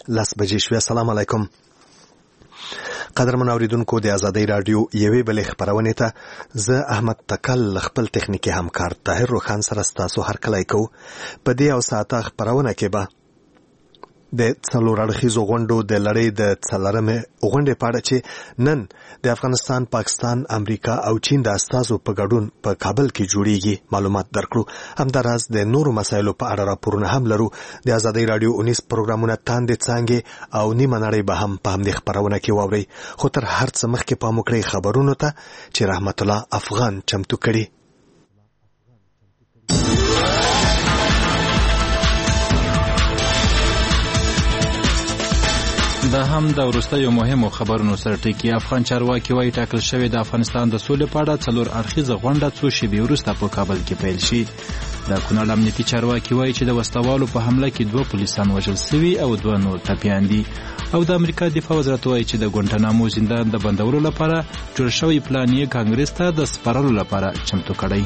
10 بجې. السلام علیکم. قدرمن اوریدونکو د آزادۍ رادیو یوې بلې خبرونې ته زه احمد تکل خپل تخنیکی همکار طاهر روخان سره ستاسو هرکلی کوو. په دې او ساعته خبرونه کې به د څلور اړخیزو غونډو د لړۍ د څلورمې غونډې په اړه چې نن د افغانستان، پاکستان، امریکا او چین د استازو په ګډون په کابل کې جوړیږي معلومات درکړو. همداراز د نورو مسایلو په اړه راپورونه هم لرو. د آزادۍ رادیو 19 پروګرامونه تاندې څانګې او نیمه نړۍ به هم په همدې خبرونه کې واورئ. خو تر هر څه مخکې پام وکړئ خبرونو ته چې رحمت الله افغان چمتو کړي. دا هم د وروستیو مهمو خبرونو سره ټکی. افغان چارواکي وايي ټاکل شوې د افغانستان د سولې په اړه څلور اړخیزه غونډه څو شېبې وروسته په کابل کې پیل شي. د کونړ امنیتي چارواکي وايي چې د وسلوالو په حمله کې 2 پولیسان وژل شوي او 2 نور ټپیان دي. او د امریکا دفاع وزارت وايي چې د ګوانټانامو زندان د بندولو لپاره جوړ شوی پلان یې کانګرس ته د سپارلو لپاره چمتو کړی.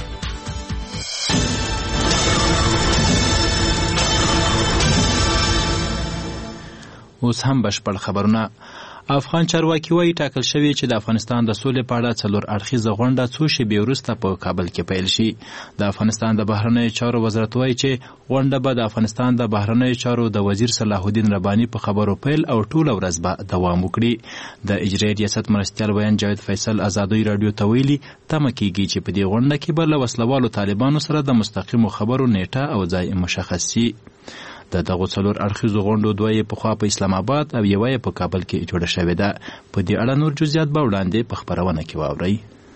اوس هم بشپړ خبرونه. افغان چارواکي وايي ټاکل شوی چې د افغانستان د سولې په اړه څلور اړخیزه غونډه څو شېبې وروسته په کابل کې پیل شي. د افغانستان د بهرنیو چارو وزارت وايي چې غونډه به د افغانستان د بهرنیو چارو د وزیر صلاح الدین رباني په خبرو پیل او ټوله ورځ به دوام وکړي. د اجرایي ریاست مرستیال ویان جاوید فیصل آزادۍ رادیو ته ویلي تمه کیږي چې په دې غونډه کې به له وسلوالو طالبانو سره د مستقیمو خبرو نیټه او ځای مشخص شي. د دغو څلور اړخیزو غونډو 2 پخوا په اسلام آباد او 1 په کابل کې جوړه شوې ده. په دې اړه نور جزئیات به وړاندې په خبرونه کې واورئ.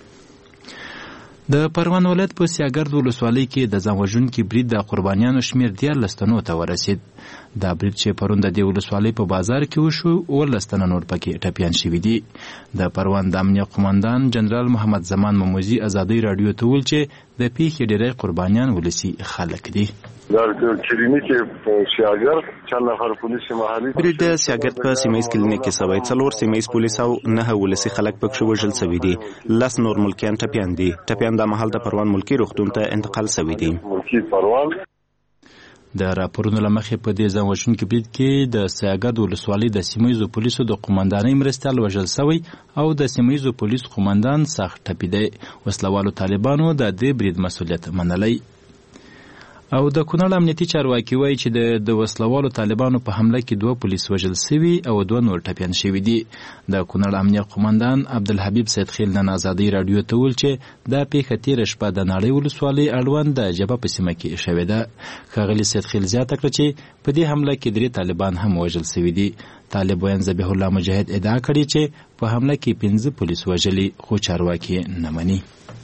د پروان ولایت په سیاګرد ولسوالۍ کې د ځان وژونکي برید د قربانیانو شمېر 14 تنو ته ورسید. دا برید چې پرون د دې ولسوالۍ په بازار کې وشو 19 تنه نور پکې ټپیان شوي دي. د پروان د امنیه قومندان جنرال محمد زمان مموزي آزادۍ رادیو ته ویل چې د پیښې ډېری قربانیان ولسي خلک دي. در کلینیک سیاګرد چند نفر پولیس محلي برید د سیاګرد په سیمایي کلینیک کې سوی 4 سیمایي پولیس او 9 ولسي خلک پکښ وژل شوي دي. 10 نور ملکیان ټپیان دي. ټپیان د محل د پروان ملکی روغتون ته انتقال شوي دي. د راپورونو له مخې په دې ځان وژونکي برید کې د سیاګرد ولسوالۍ د سیمایي پولیسو د قومندانۍ مرستیال وژل شوی او د سیمایي پولیس قومندان سخت ټپیده. وسلوالو طالبانو د دې برید مسؤلیت منلی. او د کونړ امنیتي چارواکي وايي چې د وسلوالو طالبانو په حمله کې 2 پولیس وژل شوي او 2 نور ټپیان شوي دي. د کونړ امنیه قومندان عبدالحبیب سیدخیل نن آزادۍ رادیو ته ویل چې دا پیښه تېره شپه د نړۍ ولسوالۍ اړوند د جبه په سیمه کې شوې ده. ښاغلي سیدخیل زیاته کړه چې په دې حمله کې 3 طالبان هم وژل شوي دي. طالب ویان ذبیح الله مجاهد ادعا کړې چې په حمله کې 15 پولیس وژلي خو چارواکي نه مني.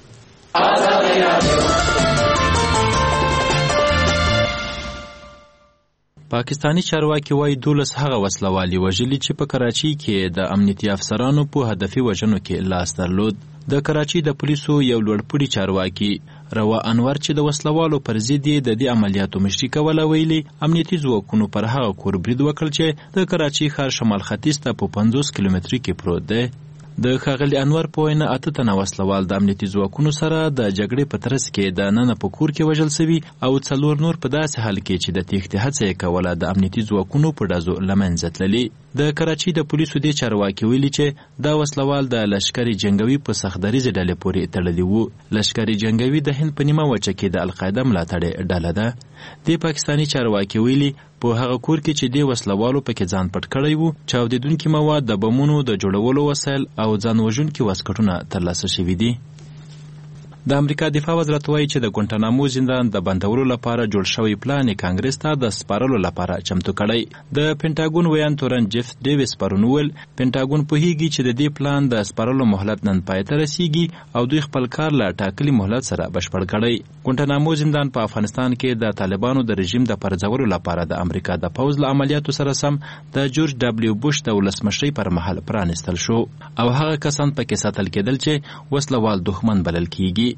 پاکستانی چارواکي وايي 12 هغه وسلوالي وژلي چې په کراچۍ کې د امنیتي افسرانو په هدفي وژنو کې لاس درلود. د کراچۍ د پولیسو یو لوړپوړي چارواکي روا انور چې د وسلوالو پر ضد د دې عملیاتو مشري کوله ویلي امنیتي ځواکونو پر هغه کور برید وکړ چې د کراچۍ ښار شمال ختیځ ته په 50 کیلومتري کې پروت دی. د ښاغلي انور په وینا 8 تنه وسلوال د امنیتي ځواکونو سره د جګړې په ترڅ کې د ننه په کور کې وژل شوي او 4 نور په داسې حال کې چې د تېښتې هڅه یې کوله د امنیتي ځواکونو په ډزو له منځه تللي. د کراچۍ د پولیسو دې چارواکي ویلي چې دا وسلوال د لشکري جنګوي په سختدریزې ډلې پورې تړلي وو. لشکري جنګوي د هند په نیمه وچه کې د القاعده ملاتړې ډله ده. د پاکستانی چارواکي ویلي په هغه کور کې چې د وسلوالو پکې ځان پټ کړی وو چاودیدونکي مواد د بمونو د جوړولو وسایل او ځان وژونکي واسکټونه ترلاسه شوي دي. د امریکا دفاع وزارت وايي چې د ګوانټانامو زندان د بندولو لپاره جوړ شوی پلان کانګرس ته د سپارلو لپاره چمتو کړی. د پینټاګون ویان تورن جیف ډیویس پرون ویل پینټاګون پوهیږي چې د دې پلان د سپارلو مهلت نن پای ته رسیږي او دوی خپل کار له ټاکلي مهلت سره بشپړ کړی. ګوانټانامو زندان په افغانستان کې د طالبانو د رژیم د پرځولو لپاره د امریکا د پوځ له عملیاتو سره سم د جورج ډبلیو بوش د ولسمشرۍ پر مهال پرانستل شو او هغه کسان پکې ساتل کېدل چې وسلوال دښمن بلل کیږي.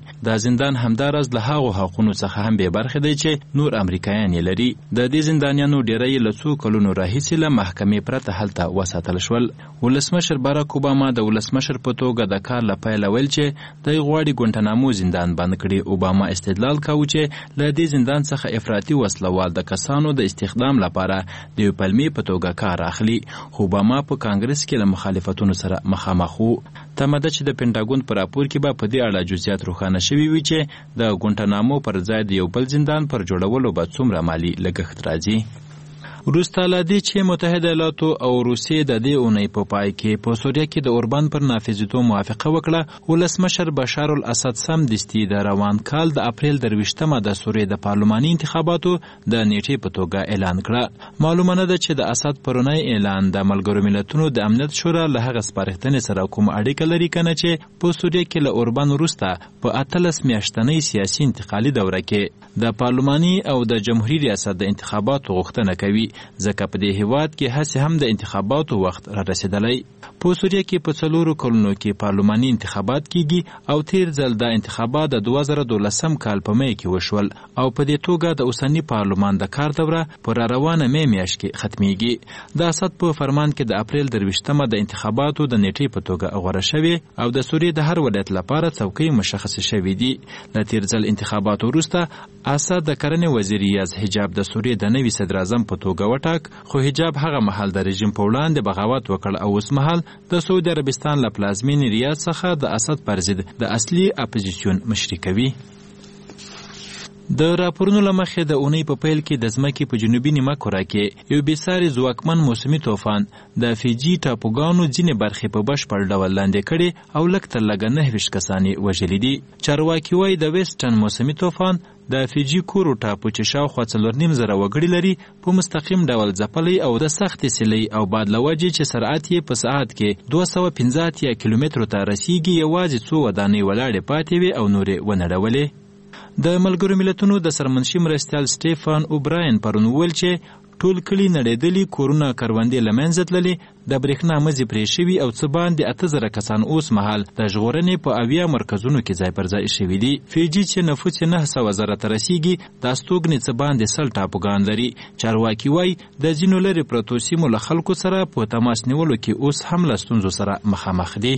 دا زندان همدارز له هغو حقونو څخه هم بې برخې دی چې نور امریکایان یې لري. د دې زندانیانو ډیری له څو کلونو راهیسې له محکمې پرته هلته وساتل شول. ولسمشر باراک اوباما د ولسمشر په توګه د کار له پیله ویل چې دی غواړي ګوانټانامو زندان بند کړي. اوباما استدلال کاوه چې له دې زندان څخه افراطي وسلوال د کسانو د استخدام لپاره د یو پلمې په توګه کار اخلي. اوباما په کانګرس کې له مخالفتونو سره مخامخ و. تمه ده چې د پینټاګون په راپور کې به په دې اړه جزئیات روښانه شوي وي چې د ګوانټانامو پر ځای د یو بل زندان پر جوړولو به څومره مالي لګښت راځي. وروسته له دې چې متحده ایالاتو او روسیې د دې اونۍ په پای کې په سوریه کې د اوربان پر نافذېدو موافقه وکړه، ولسمشر بشار الاسد سمدستي د روان کال د اپریل 23مه د سوریې د پارلماني انتخاباتو د نیټې په توګه اعلان کړه. معلومه نه ده چې د اسد پرونی اعلان د ملګرو ملتونو د امنیت شورا له هغه سپارښتنې سره کوم اړیکه لري کنه چې په سوریه کې له اوربان وروسته په 18 میاشتنۍ سیاسي انتقالي دوره کې د پارلماني او د جمهوریت ریاست د انتخاباتو غوښتنه کوي، ځکه په دې هیواد کې هڅې هم د انتخاباتو وخت را رسیدلی. په سوریه کې په 4 کلونو کې پارلماني انتخابات کیږي او تیر ځل د انتخابات د 2012 کال په مې کې وشول او په دې توګه د اوسنی پارلمان د کار دوره پر روانه مې میاشت کې ختميږي. د اسد په فرمان کې د اپریل 23مه د انتخاباتو د نیټې په توګه غوړه شوې او د سوریې د هر ولایت لپاره څوکۍ مشخص شوې دي. د تیر ځل انتخاباتو وروسته اسد د کرنې وزیر یاز حجاب د سوریې د نوي صدر اعظم په توګه وټاک، خو حجاب هغه مهال د رژیم په وړاندې بغاوت وکړ او اوس مهال د سعودي عربستان له پلازمینې ریاض څخه د اسد پر ضد د اصلي اپوزیسیون مشري کوي. د راپورونو له مخې د اونۍ په پیل کې د ځمکې په جنوبي نیمه کره کې یو بېساري ځواکمن موسمي طوفان د فیجي ټاپوګانو ځینې برخې په بشپړ ډول لاندې کړې او لږ تر لږه 9 کسان یې وژلي دي. چارواکي وایي د ویسټرن موسمي طوفان د فیجي کورو ټاپو چې شاوخوا 4.5 وګړي لري په مستقیم ډول ځپلی او د سختې سیلۍ او باد له وجې چې سرعت یې په ساعت کې 215 کیلومترو ته رسیږي یوازې څو ودانۍ ولاړې پاتې وې او نورې ونړولې. د ملګرو ملتونو د سرمنشي مرستیال سټیفان اوبراین پرون وویل چې ټول کلي نړېدلي، کورونه کروندې له منځه تللې، د برېښنا مزي پرې شوي او څه باندې 8000 کسان اوس مهال د ژغورنې په 80 مرکزونو کې ځای پر ځای شوي دي. فیجي چې نفوس 900,000 ته رسیږي د استوګنې څه باندې 100 ټاپوګان لري. چارواکي وایي د ځینو لرې پرتو سیمو له خلکو سره په تماس نیولو کې اوس هم له ستونزو سره مخامخ دي.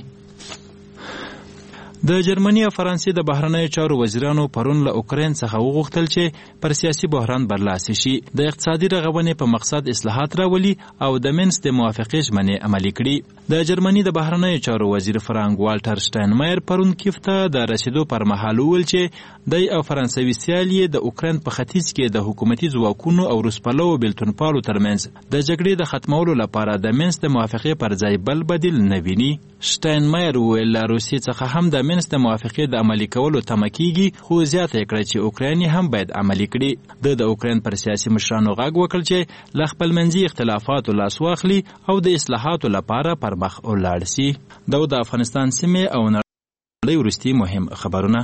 د جرمني او فرانسې د بهرنیو چارو وزیرانو پرون له اوکراین څخه وغوښتل چې پر سیاسي بحران برلاسي شي، د اقتصادي رغونې په مقصد اصلاحات راولي او د مینس د موافقې ژمنې عملي کړي. د جرمني د بهرنیو چارو وزیر فرانک والټر شټاینمایر پرون کیف ته د رسیدو پر مهال وویل چې دی او فرانسوي سیال یې د اوکراین په ختیځ کې د حکومتي ځواکونو او روسپلو بیلتونپالو ترمنځ د جګړې د ختمولو لپاره د مینس د موافقې پر ځای بل بدیل نه ویني. شټاینمایر وویل له روسیې څخه هم د مینس د موافقې د عملي کولو تمه کیږي، خو زیاته یې کړه چې اوکراین هم باید عملي کړي. د اوکراین پر سیاسي مشرانو غږ وکړ چې له خپلمنځي اختلافاتو لاس واخلي او د اصلاحاتو لپاره پر مخ ولاړ شي. د افغانستان سیمې او نړۍ وروستي مهم خبرونه.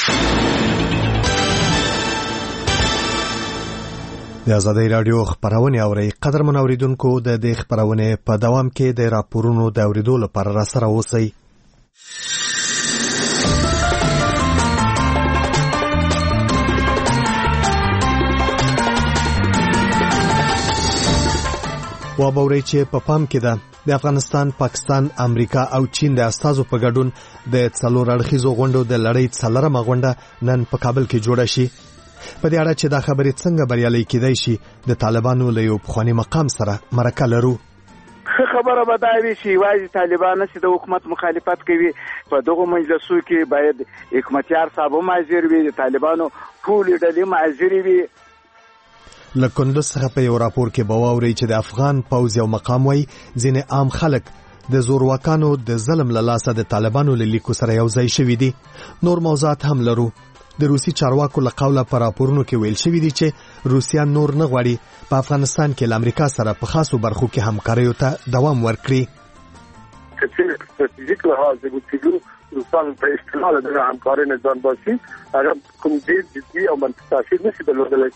د آزادۍ راډیو خبرونه اوري. قدرمن اوریدونکو، د دې خبرونه په دوام کې د راپورونو د اوریدو لپاره را سره اوسئ. وابورئ چې په پام کې ده د افغانستان، پاکستان، امریکا او چین د استازو په ګډون د 4 اړخیزو غونډو د لړۍ 4مه غونډه نن په کابل کې جوړه شي. په دې اړه چې دا خبرې څنګه بریالۍ کېدای شي د طالبانو له یو پخواني مقام سره مرکه لرو. خبره به دا وي چې وايي طالبان چې د حکومت مخالفت کوي په دغه مجلسو کې باید حکومتیار صاحب معذر وي، د طالبانو ټول ډلې معذر وي. لکندوز څخه په یو راپور کې بواوري چې د افغان پوځ یو مقام وای ځینې عام خلک د زورواکانو د ظلم له لاسه د طالبانو له لیکو سره یو ځای شوي دي. نور موضوعات هم لرو. د روسي چارواکو له قوله په راپورونو کې ویل شوي دي چې روسیا نور نه غواړي په افغانستان کې له امریکا سره په خاصو برخو کې همکاریو ته دوام ورکړي. چې ستراتیژیک لحاظ د ګوتیلو روسان په استعمال د همکارۍ نه ځان باسي، هغه کوم ډېر جدي او منطقي تاثیر نشي درلودلی.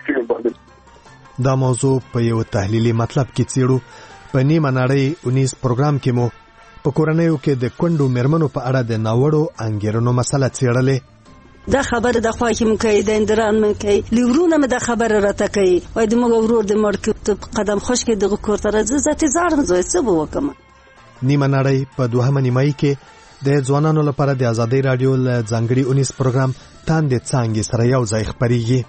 دا موضوع په یو تحلیلي مطلب کې څېړو. په نیمه نړۍ 19 پروګرام کې مو په کورنیو کې د کونډو میرمنو په اړه د ناوړو انګیرنو مسله څېړلې. دا خبره د خواهی مو کوي د اندران مو کوي لورونه مې د خبره راته کوي وای د موږ ورور د مړ قدم خوش کې د کور تر ذات زارم زوی څه به وکم. نیمه نړۍ په دوهمه نیمایي کې د ځوانانو لپاره د ازادۍ رادیو له ځانګړي اونیز پروګرام تاندې څانګې سره یو ځای خپریږي.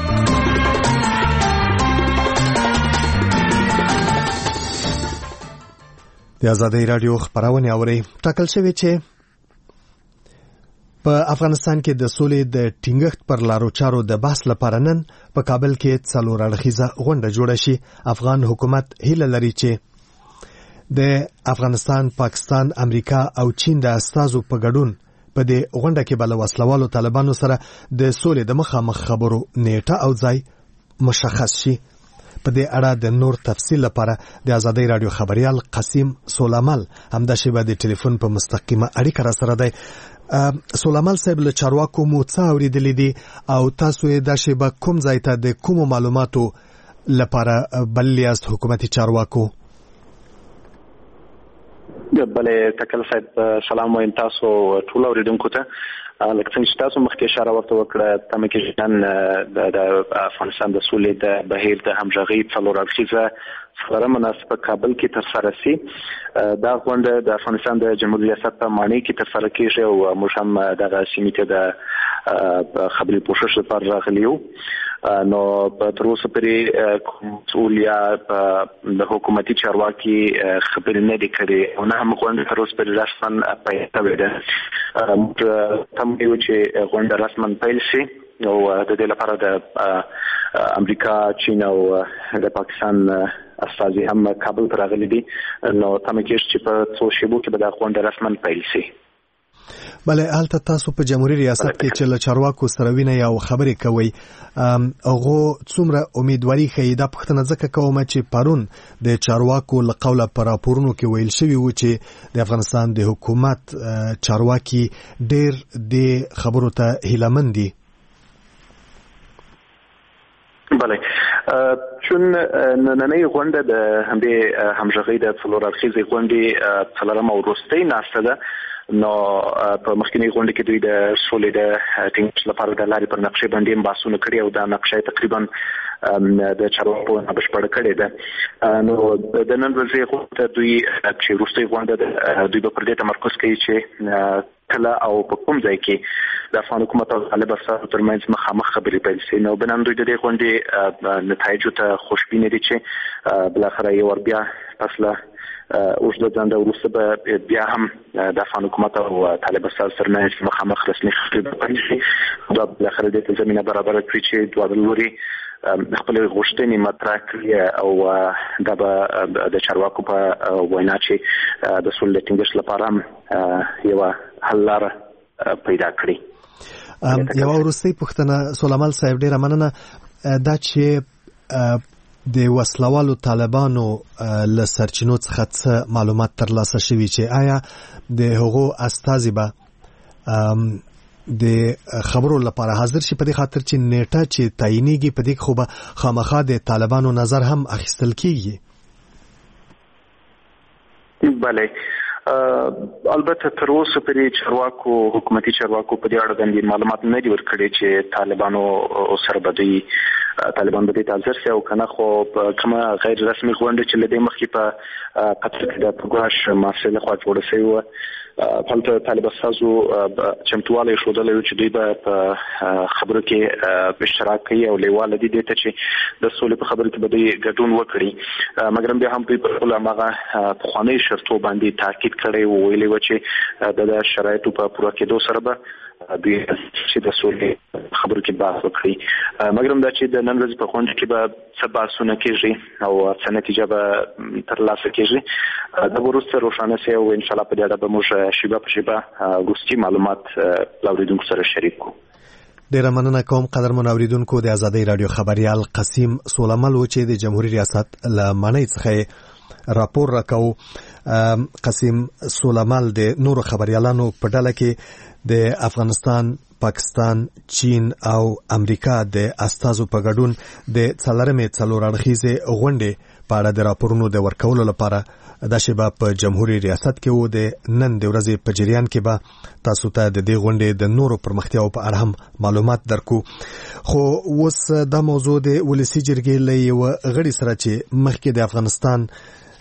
د ازادۍ رادیو خبرونه اوري. ټاکل شوی چې په افغانستان کې د سولې د ټینګښت پر لارو چارو د بحث لپاره نن په کابل کې څلور اړخیزه غونډه جوړه شي. افغان حکومت هیله لري چې د افغانستان، پاکستان، امریکا او چین د استازو په ګډون په دې غونډه کې بل وسلوالو طالبانو سره د سولې د مخامخ خبرو نیټه او ځای مشخص شي. په دې اړه د نور تفصیل لپاره د ازادۍ رادیو خبريال قاسم سولامل همدا شی به د ټلیفون په مستقیمه اړیکه را سره دی. سولامل صاحب له چارواکو مو څه اوریدلې دي او تاسو یې دا شی به کوم ځای ته د کوم معلوماتو لپاره بلیاست حکومتي چارواکو؟ بله تکل صاحب سلام وایم تاسو ټول اوریدونکو ته. لکه څنګه چې تاسو مخکې اشاره ورته وکړه تمه کې نن د افغانستان د سولې د بهیر د همغږۍ څلور اړخیزه څلورمه مناسبه کابل کې ترسره شي. دا غونډه د افغانستان د جمهوریت ریاست په معنی کې ترسره کیږي او موږ هم دغه سیمې ته د خبري پوښښ لپاره راغلي یو. نو تر اوسه پورې مسؤل یا د حکومتي چارواکي خبرې نه دي کړې او نه هم غونډه تر اوسه پورې رسما پیل شوې ده. تم یو چې غونډه رسما پیل شي او د دې لپاره د امریکا، چین او د پاکستان استازي هم کابل ته راغلي دي. نو تم کې چې په څو شیبو کې به د غونډه رسما پیل شي. بله هلته تاسو په جمهوریت ریاست کې چې له چارواکو سره وینئ او خبرې کوئ هغو څومره امیدواري ښیي؟ دا پوښتنه ځکه کوم چې پرون د چارواکو له قوله په راپورونو کې ویل شوي وو چې د افغانستان د حکومت چارواکي ډېر د خبرو ته هیلهمند دي. بله چون نننۍ غونډه د همدې همغږۍ د څلور اړخیزې غونډې څلورمه او وروستۍ ناسته ده. نو په مخکینی غونډه کې دوی د سولې د ټینګښت لپاره د لارې پر نقشې باندې بحثونه کړي او دا نقشه تقریبا د چارواکو بشپړه کړې ده. نو د نن ورځې غونډه دوی چې وروستۍ غونډه دوی به پر دې تمرکز کوي چې کله او په کوم ځای کې د افغان حکومت او طالب افسرانو ترمنځ مخامخ خبرې پیل شي. نو بنان دوی د دې غونډې نتایجو ته خوشبینه دي چې بالاخره یو ور بیا پس له اوږده ځنډه وروسته به بیا هم د افغان حکومت او طالب افسرانو ترمنځ مخامخ رسمي خبرې پیل شي. دا بالاخره د زمينه برابر کړي چې دواړه لوري خپل غوښتنې مطرح کړي او دا به د چارواکو په وینا چې د سولې ټینګښت لپاره یو حل لاره پیدا کړي. یو وروستۍ پوښتنه سولامل صاحب ډیره مننه دا چې د وسلوالو طالبانو له سرچینو څخه څه معلومات ترلاسه شوي چې آیا د هغو استازي به د خبرو لپاره حاضر شي په دې خاطر چې نیټه چې تعینېږي په دې خو به خامخا د طالبانو نظر هم اخیستل کیږي؟ بله البته تر اوسه پرې چارواکو حکومتي چارواکو په دې اړه باندې معلومات نه دي ورکړي چې طالبانو سره به دوی طالبان به دې حاضر شي او کنه خو کومه غیر رسمي غونډه چې لدې مخکې په قطر کې د پروګراش مارشل خوا جوړه شوې وه هلته طالب استازو چمتوالی ښودلی و چې دوی به په خبرو کې اشتراک کوي او لیواله دي دې ته چې د سولې په خبرو کې به دوی ګډون وکړي. مګر بیا هم دوی پر خپلو هماغه پخوانیو شرطو باندې تاکید کړی و ویلي و چې د شرایطو په پوره کېدو سره به دوی چې د سولې خبرو کې بحث وکړي. مګر دا چې د نن ورځې په غونډه کې به څه بحثونه کېږي او څه نتیجه به ترلاسه کېږي دا وروسته روښانه شي او انشاءالله په دې اړه به موږ شیبه په شیبه وروستي معلومات له اورېدونکو سره شریک کړو. ډیره مننه کوم قدرمن اوریدونکو. د ازادۍ رادیو خبريال قاسم سولامل و چې د جمهوریت ریاست له معنی څخه راپور راکاو. قاسم سولامل د نورو خبريالانو په ډله کې د افغانستان، پاکستان، چین او امریکا د استازو په ګډون د څلورمې څلور اړخیزې غونډې په اړه د راپورونو د ورکولو لپاره دا شیبه په جمهوریت ریاست کې و. د نن د ورځې په جریان کې به تاسو ته د دې غونډې د نورو پرمختیاو په اړه هم معلومات درکو. خو اوس دا موضوع د ولسی جرګې له یو غړي سره چې مخکې د افغانستان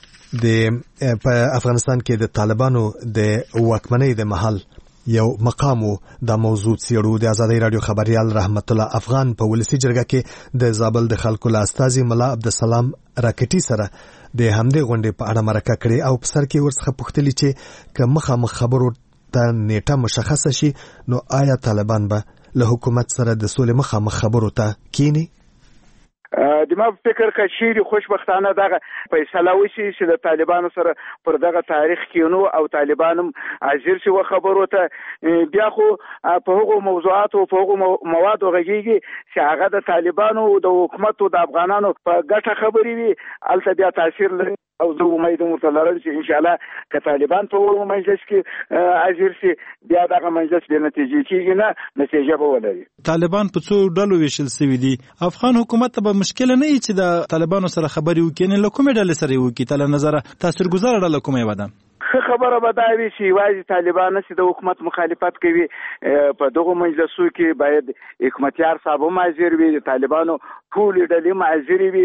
کې د طالبانو د واکمنۍ د محل یو مقامو دا موضوع څیړو. د ازادۍ رادیو خبريال رحمت الله افغان په ولسی جرګه کې د زابل د خلکو له استازي ملا عبدالسلام راکټي سره د همدې غونډې په اړه مرکه کړې او په سر کې ورڅخه پوښتلي چې که مخامخ خبرو ته نیټه مشخصه شي نو آیا طالبان به له حکومت سره د سولې مخامخ خبرو ته کینی؟ د ما فکر کچيري خوشبختانه دغه فیصله وشي چې د طالبانو سره پر دغه تاریخ کېنو او طالبانم حاضر شي خبرو ته بیا خو په هغو موضوعات او په هغو موادو غږیږي چې هغه د طالبانو او د حکومت او د افغانانو په ګټه خبري وي البته بیا تاثیر لري او زه امید متلرم چې ان شاء الله که طالبان په مجلس کې حاضر شي بیا دغه مجلس به نتیجه کیږي نه نتیجه به ولري. طالبان په څو ډلو ویشل شوی دي. افغان حکومت ته مشکل نه وي چې د طالبانو سره خبري وکړي نه لکه کومه ډله سره وکړي تل نظر تاثیرګذار ډله کومه وده. خبره به دا وي چې واځي طالبان چې د حکومت مخالفت کوي په دغه مجلسو کې باید حکومتیار صاحب هم حاضر وي د طالبانو ټول ډلې حاضر وي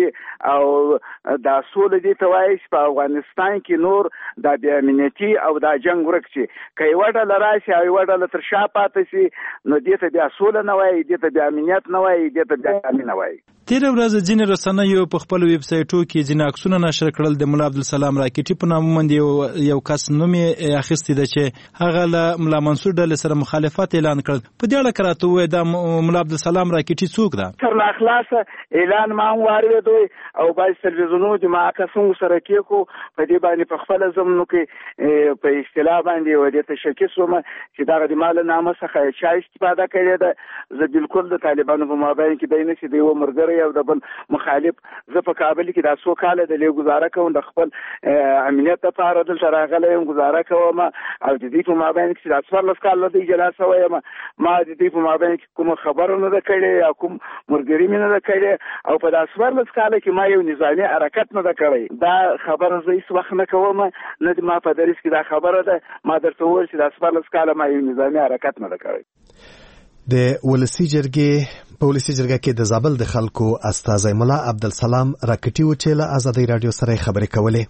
او دا سول دي توای په افغانستان کې نور د بیا امنیتي او د جنگ ورک شي کوي وړه لراشي او وړه تر شا پاتې شي نو دې ته بیا سول نه وای دې ته بیا امنیت نه وای دې ته بیا امن نه وای. تیر ورځ ځینې رسنیو په خپل ویب سایټو کې ځینې عکسونه نشر کړل د مولا عبدالسلام راکټي په نامه باندې یو کس نوم یې اخیستی ده چې هغه له ملا منصور ډلې سره مخالفت اعلان کړ. په دې اړه کراته وې د مولا عبدالسلام راکټي څوک ده؟ تر لا خلاص اعلان ما واردوي او باید تلویزیونونو د ما کسون سره کېکو په دې باندې په خپل زمونو کې په اصطلاح باندې ودې ته شکی سوم چې دا د مال نامه څخه چا استفاده کړې ده. زه بالکل د طالبانو په مابین کې دینه چې دی و مرګره او د بل مخالف زه په کابل کې د څو کال د لیو گزاره کوم د خپل امنیت لپاره دلته راغلم گزاره کوم او د دې په مابین کې د څوار لس کال د اجازه وایم ما د دې په مابین کې کوم خبرونه نه کړې او کوم مرګري مینه نه کړې او په د څوار لس کال کې ما یو نظامی حرکت نه کړی. دا خبره زه هیڅ وخت نه کوم نه ما په درس کې دا خبره ده ما درته وویل چې د څوار لس کال ما یو نظامی حرکت نه کړی. د ولسی جرګې په ولسی جرګه کې د زابل د خلکو استازی مولا عبدالسلام راکټي و چې له ازادۍ رادیو سره خبرې کولې.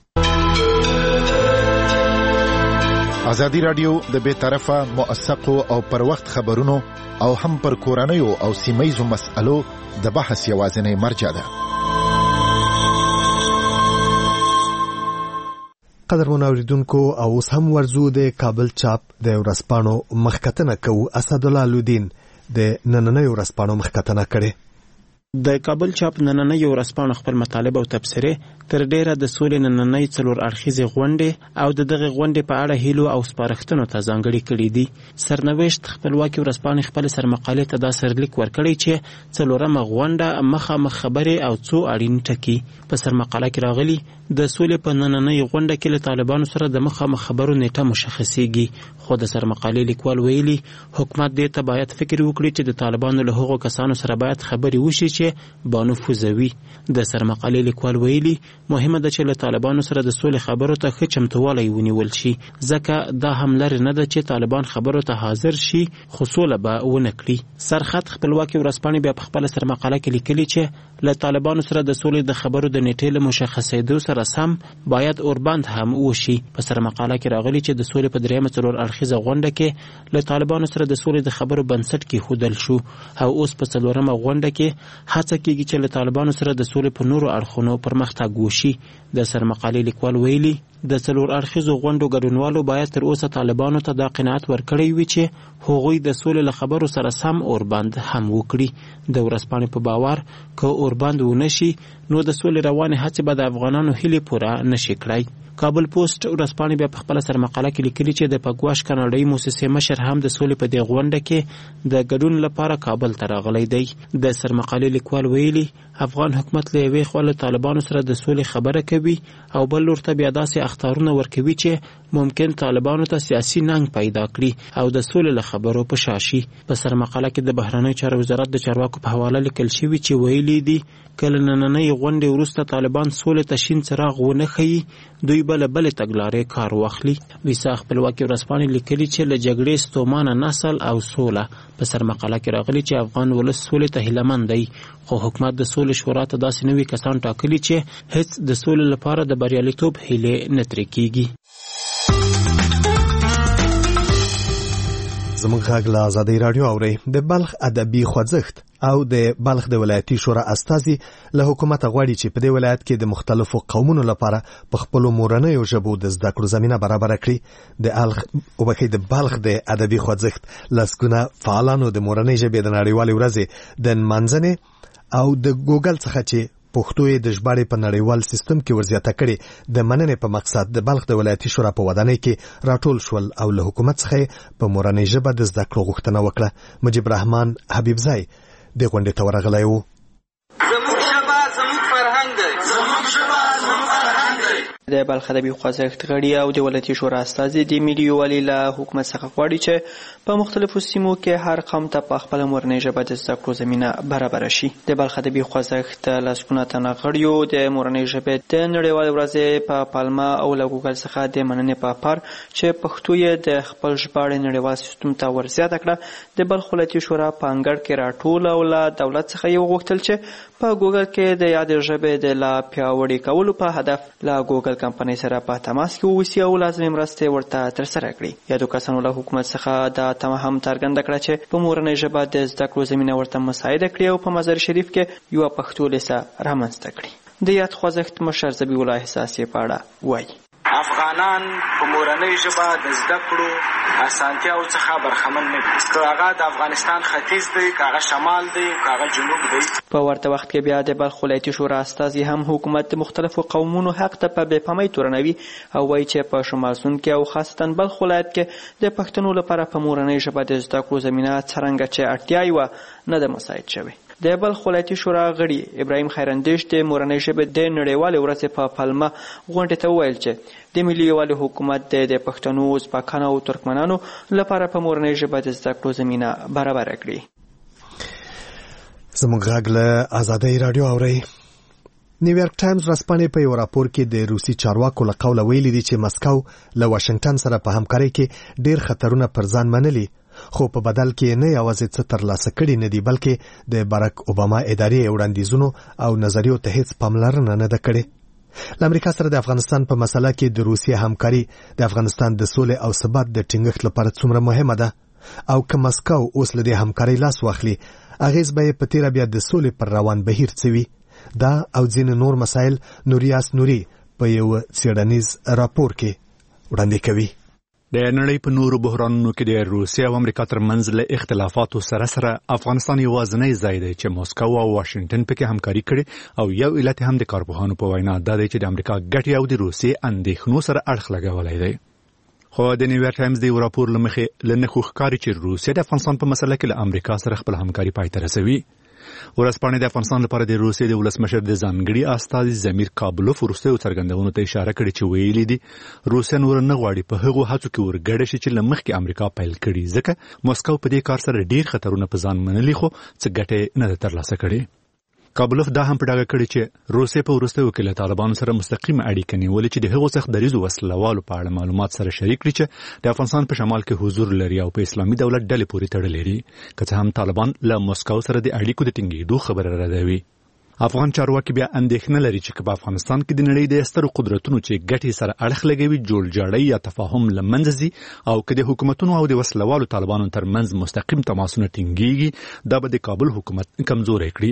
ازادي رادیو د بے طرفه موثقو او پر وخت خبرونو او هم پر کورنیو او سیمایزو مسألو د بحث یوازینی مرجع ده. قدرمن اوریدونکو او اوس هم ورزو د کابل چاپ د ورځپاڼو مخکتنه کوو. اسدالله لودین د نننۍ ورځپاڼو مخکتنه کړي. د کابل چاپ نننۍ ورځپاڼه خپل مطالب او تبصره تر ډیره د سولې نننۍ څلور اړخیزې غونډې او د دغه غونډې په اړه هیلو او سپارښتنو ته ځانګړي کړي دي. سرنوشت خپلواکي ورځپاڼې خپل سرمقالې ته دا سرلیک ورکړی چې څلورمه غونډه مخامخ خبرې او څو اړین ټکي. په سرمقاله کې راغلي د سولې په نننۍ غونډه کې له طالبانو سره د مخامخ خبرو نیټه مشخصيږي. خو د سرمقالې لیکوال ویلي حکومت دې ته باید فکر وکړي چې د طالبانو له هغو کسانو سره باید خبرې وشي چې بانفوذوي. د سرمقالې لیکوال ویلي مهمه ده چې له طالبانو سره د سولې خبرو ته ښه چمتووالی ونیول شي ځکه دا هم لرې نه ده چې طالبان خبرو ته حاضر شي خو سوله به ونه کړي. سرخط خپلواکي ورځپاڼې بیا په خپله سرمقاله کې لیکلي چې له طالبانو سره د سولې د خبرو د نیټې له مشخصېدو سره سم باید اوربند هم وشي. په سرمقاله کې راغلي چې د سولې په درېیمه څلور اړخیزه غونډه کې له طالبانو سره د سولې د خبرو بنسټ کېښودل شو او اوس په څلورمه غونډه کې هڅه کېږي چې له طالبانو سره د سولې په نورو اړخونو پرمختګ وشي. د سرمقالې لیکوال ویلي د څلور اړخیزو غونډو ګډونوالو باید تر اوسه طالبانو ته دا قناعت ورکړی وي چې هغوی د سولې له خبرو سره سم اوربند هم وکړي. د ورځپاڼې په باور که اوربند ونه شي نو د سولې روانې هڅې به د افغانانو هیلې پوره نشي کړی. کابل پوسټ ورځپاڼې بیا په خپل سر مقاله کې لیکلي چې د پګواش کاناډایي موسسې مشر هم د سولې په دې غونډه کې د ګډون لپاره کابل ته راغلی دی. د سرمقالې لیکوال ویلي افغان حکومت له یوې خوا له طالبانو سره د سولې خبره کوي او بل لور ته بیا داسې اخطارونه ورکوي چې ممکن طالبانو ته سیاسي ننګ پیدا کړي او د سولې له خبرو په شا شي. په سرمقاله کې د بهرنیو چارو وزارت د چارواکو په حواله لیکل شوي چې ویلي دي کله نننۍ غونډې وروسته طالبان سولې ته شین څراغ ونه ښیي دوی بله تګلارې کار واخلي. ویسا خپلواکي ورځپاڼې لیکلي چې له جګړې ستومانه نسل او سوله. په سرمقاله کې راغلي چې افغان ولس سولې ته هیلهمند دی خو حکومت د سولې شورا ته داسې نوي کسان ټاکلي چې هیڅ د سولې لپاره د بریالیتوب هیلې نه ترې کیږي. زموږ غږ له ازادۍ راډیو اورئ. د بلخ ادبي خوځښت او د بلخ د ولایتي شورا استازي له حکومت غواړي چې په دې ولایت کې د مختلفو قومونو لپاره په خپلو مورنیو ژبو د زده کړو زمینه برابره کړي. د بلخ د ادبي خوځښت لسګونه فعالانو د مورنۍ ژبې د نړیوالې ورځې د نمانځنې او د ګوګل څخه چې پښتو یې د ژباړې په نړیوال سیستم کې ورزیاته کړي د مننې په مقصد د بلخ د ولایتي شورا په ودانۍ کې راټول شول او له حکومت څخه په مورنۍ ژبه د زده کړو غوښتنه وکړه. مجيب رحمان حبیبزی د غونډې ته ورغلی و. د بلخ ادبي خوځښت غړي او د ولایتي شورا استازي د ملي یووالي له حکومت څخه غواړي چې په مختلفو سیمو کې هر قوم ته په خپله مورنۍ ژبه د زده کړو زمینه برابره شي. د بلخ ادبي خوځښت لسګونه تنه غړیو د مورنۍ ژبې د نړیوالې ورځې په پالما او له ګوګل څخه د مننې په پار چې پښتو یې د خپل ژباړې نړیوال سیستم ته ورزیاته کړه د بلخ ولایتي شورا په انګړ کې راټول او له دولت څخه یې وغوښتل چې په ګوګل کې د یادې ژبې د لا پیاوړي کولو په هدف له ګوګل کمپنۍ سره په تماس کې واوسي او لازمي مرستې ورته ترسره کړي. یادو کسانو له حکومت څخه دا تمه هم څرګنده کړه چې په مورنۍ ژبه د زده کړو زمینه ورته مساعده کړي او په مزار شریف کې یوه پښتو لیسه رامنځته کړي. د یاد خوځښت مشر ذبیح الله احساسي په اړه وایي افغانان په مورنۍ ژبه د زده کړو اسانتیاو څخه برخمن نه دي، که هغه د افغانستان ختیځ دی، که هغه شمال دی، که هغه جنوب دی. په ورته وخت کې بیا د بلخ ولایتي شورا استازي هم حکومت د مختلفو قومونو حق ته په بې پامۍ تورنوي او وایي چې په شمال سوند کې او خاصتا بلخ ولایت کې د پښتنو لپاره په مورنۍ ژبه د زده کړو زمینه څرنګه چې اړتیا یې وه نه ده مساعد شوې. د بلخ ولایتي شورا غړي ابراهیم خیراندیش د مورنۍ ژبې د نړیوالې ورځې په پلمه غونډې ته وویل چې د ملي یووالي حکومت د پښتنو، ازبکانو او ترکمنانو لپاره په مورنۍ ژبه د زده کړو زمینه برابره کړي. زموږ غږ له ازادۍ راډیو اورئ. نیویارک ټایمز ورځپاڼې په یو راپور کې د روسي چارواکو له قوله ویلي دي چې مسکو له واشنګټن سره په همکارۍ کې ډېر خطرونه پر ځان منلي، خو په بدل کې نه یوازې څه ترلاسه کړي نه دي بلکې د باراک اوباما ادارې وړاندیزونو او نظریو ته هیڅ پاملرنه نه ده کړې. له امریکا سره د افغانستان په مسله کې د روسیې همکاري د افغانستان د سولې او ثبات د ټینګښت لپاره څومره مهمه ده او که مسکو اوس له دې همکارۍ لاس واخلي اغیز به یې په تیره بیا د سولې پر روان بهیر څه وي. دا او ځینې نور مسایل نوریاس نوري په یو څېړنیز راپور کې وړاندې کوي. د نړۍ په نورو بحرانونو کې د روسیې او امریکا ترمنځ له اختلافاتو سره افغانستان یوازینی ځای دی چې مسکو او واشنګټن پکې همکاري کړي او یو علت هم د کارپوهانو په وینا دا دی چې د امریکا ګټې او د روسیې اندېښنو سره اړخ لګولی دی. خو د نیویارک ټایمز د راپور له مخې له نښو ښکاري چې روسیه د افغانستان په مسله کې له امریکا سره خپل همکاري پای ته رسوي. ورځپاڼې د افغانستان لپاره د روسیې د ولسمشر د ځانګړي استازي زمیر کابلوف وروستیو څرګندونو ته اشاره کړې چې ویلي دي روسیه نور نه غواړي په هغو هڅو کې ورګډه شي چې له مخکې امریکا پیل کړي، ځکه مسکو په دې کار سره ډېر خطرونه په ځان منلي خو څه ګټې نه ده ترلاسه کړې. کابلوف دا هم په ډاګه کړي چې روسیې په وروستیو کې له طالبانو سره مستقیمه اړیکه نیولې چې د هغو څخه دریځو وسلوالو په اړه معلومات سره شریک کړي چې د افغانستان په شمال کې حضور لري او په اسلامي دولت ډلې پورې تړلې لري، که څه هم طالبان له مسکو سره د اړیکو د ټینګېدو خبره ردوي. افغان چارواکي بیا اندېښنه لري چې په افغانستان کې د نړۍ د سترو قدرتونو چې ګټې سره اړخ لګوي جوړجاړی یا تفاهم له منځه ځي او که د حکومتونو او د وسلوالو طالبانو ترمنځ مستقیم تماسونه ټینګېږي دا به د کابل حکومت کمزوری کړي.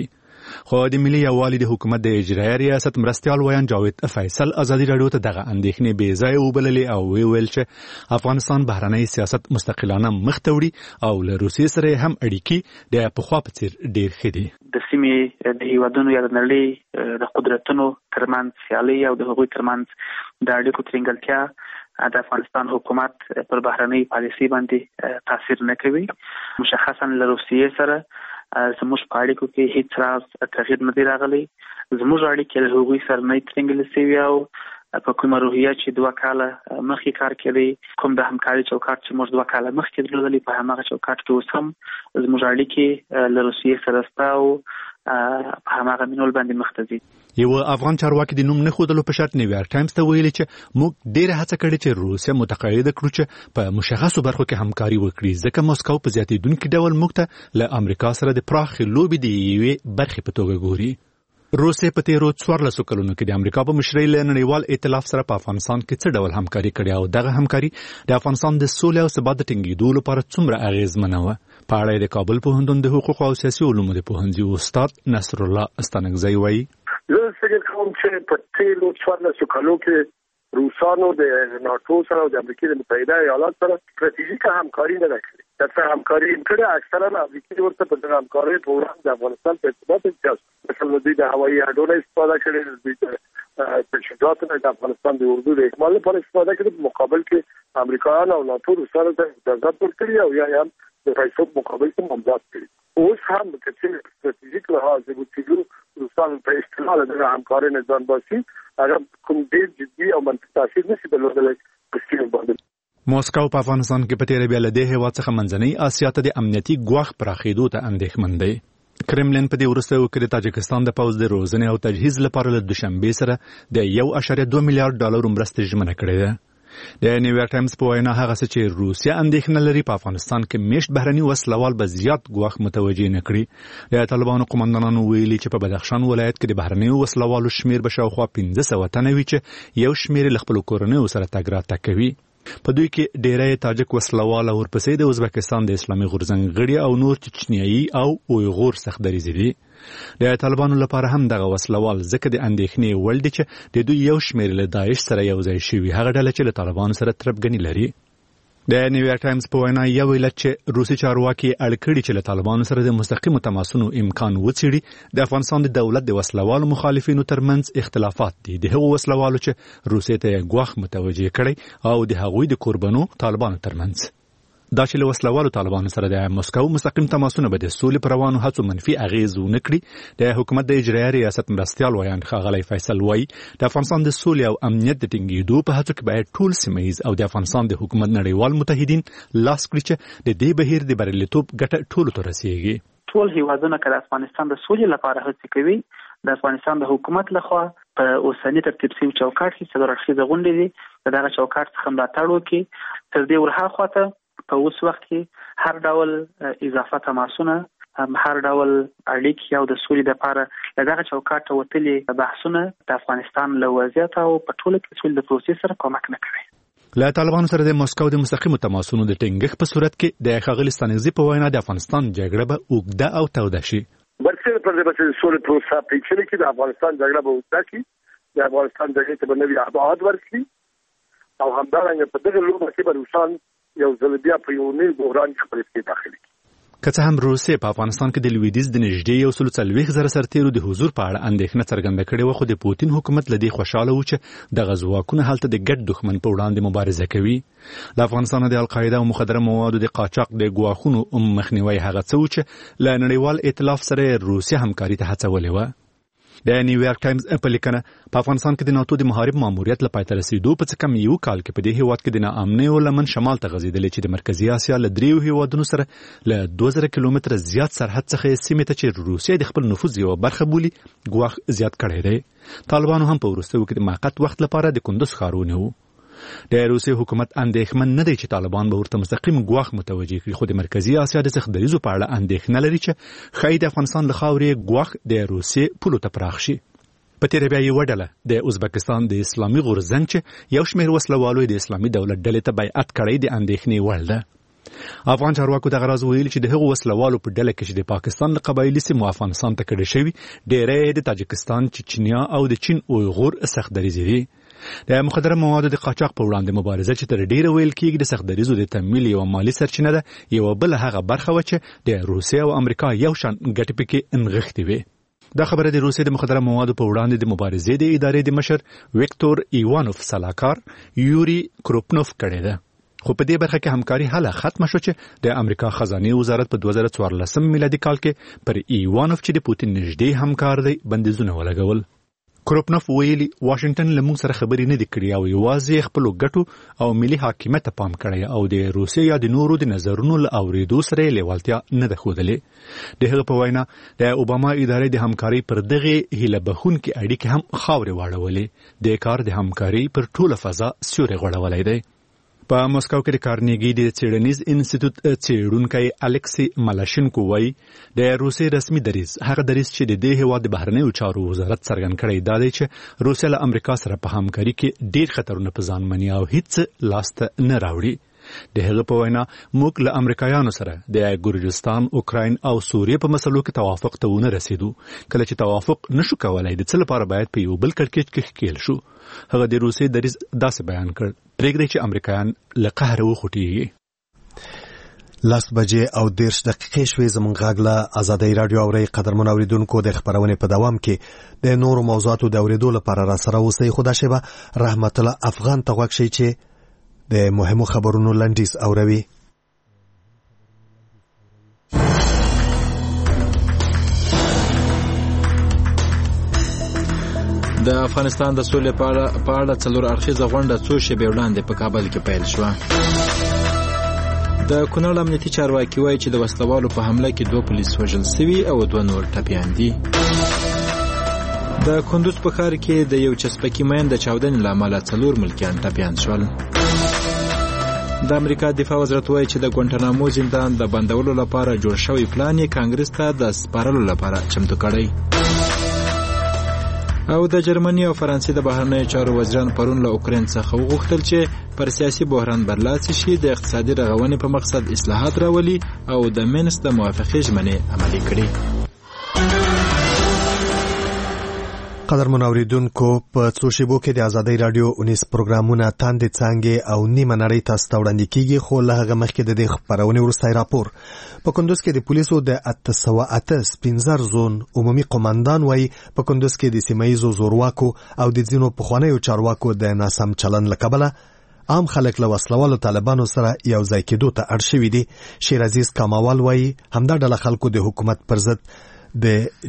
خو د ملي یووالي د حکومت د اجرایي ریاست مرستیال ویان جاوید فیصل ازادي راډیو ته دغه اندېښنې بې ځایه وبللې او ویل چې افغانستان بهرنی سیاست مستقلانه مخ ته وړي او له روسیې سره هم اړیکې د پخوا په څیر ډېر ښه دي. د سیمې د هیوادونو یا د نړۍ د قدرتونو ترمنځ سیالي او د هغوی ترمنځ د اړیکو ترینګلتیا د افغانستان حکومت پر بهرنۍ پالیسي باندې تاثیر نه کوي. مشخصا له روسیې سره زموږ په اړیکو کې هیڅ راز تغییر نه دی راغلی. زموږ اړیکې له هغوی سره نه ترینګل شوي او په کومه روحیه چې 2 کاله مخکې کار کړی، کوم د همکاري چوکاټ چې موږ 2 کاله مخکې درلودلی، په هماغه چوکاټ کې اوس هم زموږ اړیکې له روسیې سره شته او په هماغه منول باندې مخ ته ځي. یو افغان چارواکي د نوم نه ښودلو په شرط نیویارک ټایمز ته ویلي چې موږ ډېره هڅه کړې چې روسیه متقاعده کړو چې په مشخصو برخو کې همکاري وکړي، ځکه موسکو په زیاتېدونکي ډول موږ ته له امریکا سره د پراخې لوبې د یوې برخې په توګه ګوري. روسیې په تیرو 14 کلونو کې د امریکا په مشرۍ له نړیوال ائتلاف سره په افغانستان کې څه ډول همکاري کړې او دغه همکاري د افغانستان د سولې او ثبات د ټینګېدو لپاره څومره اغېزمنه وه؟ په اړه د کابل پوهنتون د حقوقو او سیاسي علومو د پوهنځي استاد نصر الله استانکزی وایي زه فکر کوم چې په تیرو 14 کلونو کې روسانو د ناتو سره او د امریکا د متحده ایالاتو سره ستراتیژیکه همکاري نه کړې. دا همکاري کړې اکثرا امریکا ورته په همکاري په وړاندې د افغانستان په ارتباط کې مثلا د هوایي اډونو استفاده کړې، د تجهیزاتو د افغانستان د اردو د اکمال لپاره استفاده کړې، په مقابل کې امریکایان او ناتو روسانو ته اجازه ورکړي او یا هم د پیسو مقابل کې ممداد کړي. اوس هم د کچې ستراتیژیک لحاظ د بوتیلو روسان په اصطلاح د همکارۍ نه ځان باسي، هغه کوم ډېر جدي او منطقي تاثیر نشي درلودلی په سیمه باندې. موسکو په افغانستان کې په تیره بیا له دې هېواد څخه منځنۍ اسیا ته د امنیتي ګواښ پراخېدو ته اندېښمن دی. کرملین په دې وروستیو کې د تاجکستان د پوځ د روزنې او تجهیز لپاره له دوشنبې سره د 1.2 میلیارډ ډالرو مرستې ژمنه کړې ده. د نیویارک ټایمز په وینا هغه څه چې روسیه اندېښنه لري په افغانستان کې میشت بهرني وسلوال به زیات ګواښ متوجه نه کړي. د طالبانو قومندانانو ویلي چې په بدخشان ولایت کې د بهرني وسلوالو شمیر به شاوخوا 1500 تنه وي چې یو شمیر له خپل کورنیو سره تګ راتګ کوي. په دوی کې ډېری تاجک وسلوال او ورپسې د ازبکستان د اسلامي غورځنګ غړي او نور چچنیایي او اویغور سختدریځي دي. د طالبانو لپاره هم دغه وسلوال ځکه د اندېښنې وړ دي چې د دوی یو شمیر له داعش سره یو ځای شوي، هغه ډله چې له طالبانو سره تربګني لري. د نیویارک ټایمز په وینا یو علت چې روسي چارواکي اړ کړي چې له طالبانو سره د مستقیمو تماسونو امکان وڅېړي د افغانستان د دولت د وسلوالو مخالفینو ترمنځ اختلافات دي. د هغو وسلوالو چې روسیې ته ګواښ متوجه کړی او د هغوی د قربانو طالبانو ترمنځ. دا چې له وسلوالو طالبانو سره د موسکو مستقیم تماسونه به د سولې پر روانو هڅو منفي اغېز ونه کړي. د حکومت د اجرایي ریاست مرستیال ویان ښاغلی فیصل وایي د افغانستان د سولې او امنیت د ټینګېدو په هڅو کې باید ټول سیمه ییز او د افغانستان د حکومت نړیوال متحدین لاس کړي چې د دې بهیر د بریالیتوب ګټه ټولو ته رسیږي. ټول هیوادونه که د افغانستان د سولې لپاره هڅې کوي، د افغانستان د حکومت لخوا په اوسني ترتیب شوي چوکاټ کې څلور اړخیزه غونډې دي، د دغه چوکاټ څخه ملاتړ وکړي. تر دې ورهاخوا ته په اوس وخت کې هر ډول اضافه تماسونه، هر ډول اړیکې او د سولې لپاره له دغه چوکاټ وتلي بحثونه د افغانستان له وضعیت او په ټوله کې سولې د پروسې سره کومک نه کوي. له طالبانو سره د موسکو د مستقیمو تماسونو د ټینګښت په صورت کې د ښاغلي ستانکزي په وینا د افغانستان جګړه به اوږده او توده شي. برسېره پر دې چې سولې پروسه پیچلې کې د افغانستان جګړه به اوږده شي، د افغانستان جګړې ته به نوي ابعاد ورکړي او همدارنګه په دغه لوبه کې به روسان یو ځل بیا په یو نوي بحران کې خپل کې داخلي. که څه هم روسیې په افغانستان کې د لویدیځ د نږدې 140,000 سرتیرو د حضور په اړه اندېښنه څرګنده کړې وه، خو د پوتین حکومت له دې خوشحاله و چې دغه ځواکونه هلته د ګډ دښمن په وړاندې مبارزه کوي. له افغانستانه د القاعده او مخدره موادو د قاچاق د ګواښونو مخنیوی هغه څه و چې له نړیوال ائتلاف سره روسیه همکاري ته هڅولې وه. د نیویارک ټایمز په لیکنه په افغانستان کې د ناتو د محارب ماموریت له پای ته رسېدو په څه کم یو کال کې په دې هېواد کې د ناامنیو لمن شمال ته غځېدلې چې د مرکزي اسیا له 3 هېوادونو سره له 2000 کیلومتره زیات سرحد څخه سیمې ته چې روسیه د خپل نفوذ یوه برخه بولي ګواښ زیات کړی دی. طالبانو هم په وروستیو کې د موقت وخت لپاره د کندوز ښار ونیو. د روسیې حکومت اندېښمن نه دی چې طالبان به ورته مستقیم ګواښ متوجه کړي، خو د مرکزي اسیا د سختدریځو په اړه اندېښنه لري چې ښایي د افغانستان له خاورې ګواښ د روسیې پولو ته پراخ شي. په تیره بیا یوه ډله د ازبکستان د اسلامي غورځنګ چې یو شمېر وسلوالو د اسلامي دولت ډلې ته بیعت کړی د اندېښنې وړ ده. افغان چارواکو دغه راز ویلي چې د هغو وسلوالو په ډله کې چې د پاکستان له قبایلي سیمو افغانستان ته کډه شوي ډېری د تاجکستان، چچنیا او د چین اویغور سخت دریځي دي. د مخدره موادو د قاچاق په وړاندې مبارزه چې تر ډیره ویل کېږي د سخت دریځو د تمویل یوه مالي سرچینه ده، یوه بله هغه برخه وه چې د روسیې او امریکا یو شان ګټې پکې نغښتې وې. دا خبره د روسیې د مخدره موادو په وړاندې د مبارزې د ادارې د مشر ویکتور ایوانوف سلاکار یوري کروپنوف کړې ده. خو په دې برخه کې همکاري هله ختمه شو چې د امریکا خزانه وزارت په 2014 میلادي کال کې پر ایوانوف چې د پوتین نږدې همکار دی بندیزونه ولګول. کروپنوف ویلي واشنگټن له موږ سره خبرې نه دي کړې او یوازې خپلو ګټو او ملي حاکمیت ته پام کړی او د روسیې یا د نورو د نظرونو له اورېدو سره یې لیوالتیا نه ده ښودلې. د هغه په وینا د اوباما ادارې د همکارۍ پر دغې هیله بښونکې اړیکې هم خاورې واړولې. د کار د همکارۍ پر ټوله فضا سیوری غوړولی دی. په مسکو کې د کارنیګي د څېړنیز انسټیټیوټ څېړونکی الکسی ملاشینکو وایي د روسیې رسمي دریځ هغه دریځ چې د دې هېواد د بهرنیو چارو وزارت څرګند کړی دا دی چې روسیه له امریکا سره په همکاري کې ډېر خطرونه په ځان مني او هیڅ لاسته نه راوړي. د هغه په وینا موږ له امریکایانو سره د ګورجستان، اوکراین او سوریې په مسلو کې توافق ته ونه رسیدو. کله چې توافق نشو کولای د څه لپاره باید په یو بل کړکېچ کې ښکېل شو. هغه د روسیې دریځ داسې بیان کړ پرېږدئ چې امریکایان له قهره وخوټېږي. 10:30 شوې. زموږ غږ له ازادۍ راډیو اورئ. قدرمن اوریدونکو د خبرونې په دوام کې د نورو موضوعاتو د اورېدو لپاره راسره اوسئ. خو دا شیبه رحمت الله افغان ته غوږ شئ چې د مهمو خبرونو لنډیز اوروي. د افغانستان د سولې په اړه څلور اړخیزه غونډه څو شېبې وړاندې په کابل کې پیل شوه. د کونړ امنیتي چارواکي وایي چې د وسلوالو په حمله کې 2 پولیس وژل شوي او 2 نور ټپیان دي. د کندوز په ښار کې د یو چسپکي مین د چاودنې له امله 4 ملکیان ټپیان شول. د امریکا دفاع وزارت وایي چې د ګوانټانامو زندان د بندولو لپاره جوړ شوی پلان یې کانګرس ته د سپارلو لپاره چمتو کړی. او د جرمني او فرانسې د بهرنیو چارو وزیران پرون له اوکراین څخه وغوښتل چې پر سیاسي بحران برلاسی شي، د اقتصادي رغونې په مقصد اصلاحات راولي او د مینس د موافقې ژمنې عملي کړي. قدرمن اوریدونکو په څو شیبو کې د ازادۍ راډیو 19 پروګرامونه تاندې څانګې او نیمه نړۍ تاسو ته وړاندې کیږي. خو له هغه مخکې د دې خبرونې وروستی راپور. په کندوز کې د پولیسو د 808 سپینزر زون عمومي قوماندان وایي په کندوز کې د سیمایي زورواکو او د ځینو پخوانیو چارواکو د ناسم چلند له کبله عام خلک له وسلوالو طالبانو سره یو ځای کېدو ته اړ شوي دي. شیر عزیز کاموال وایي همدا ډله خلکو د حکومت پر ضد د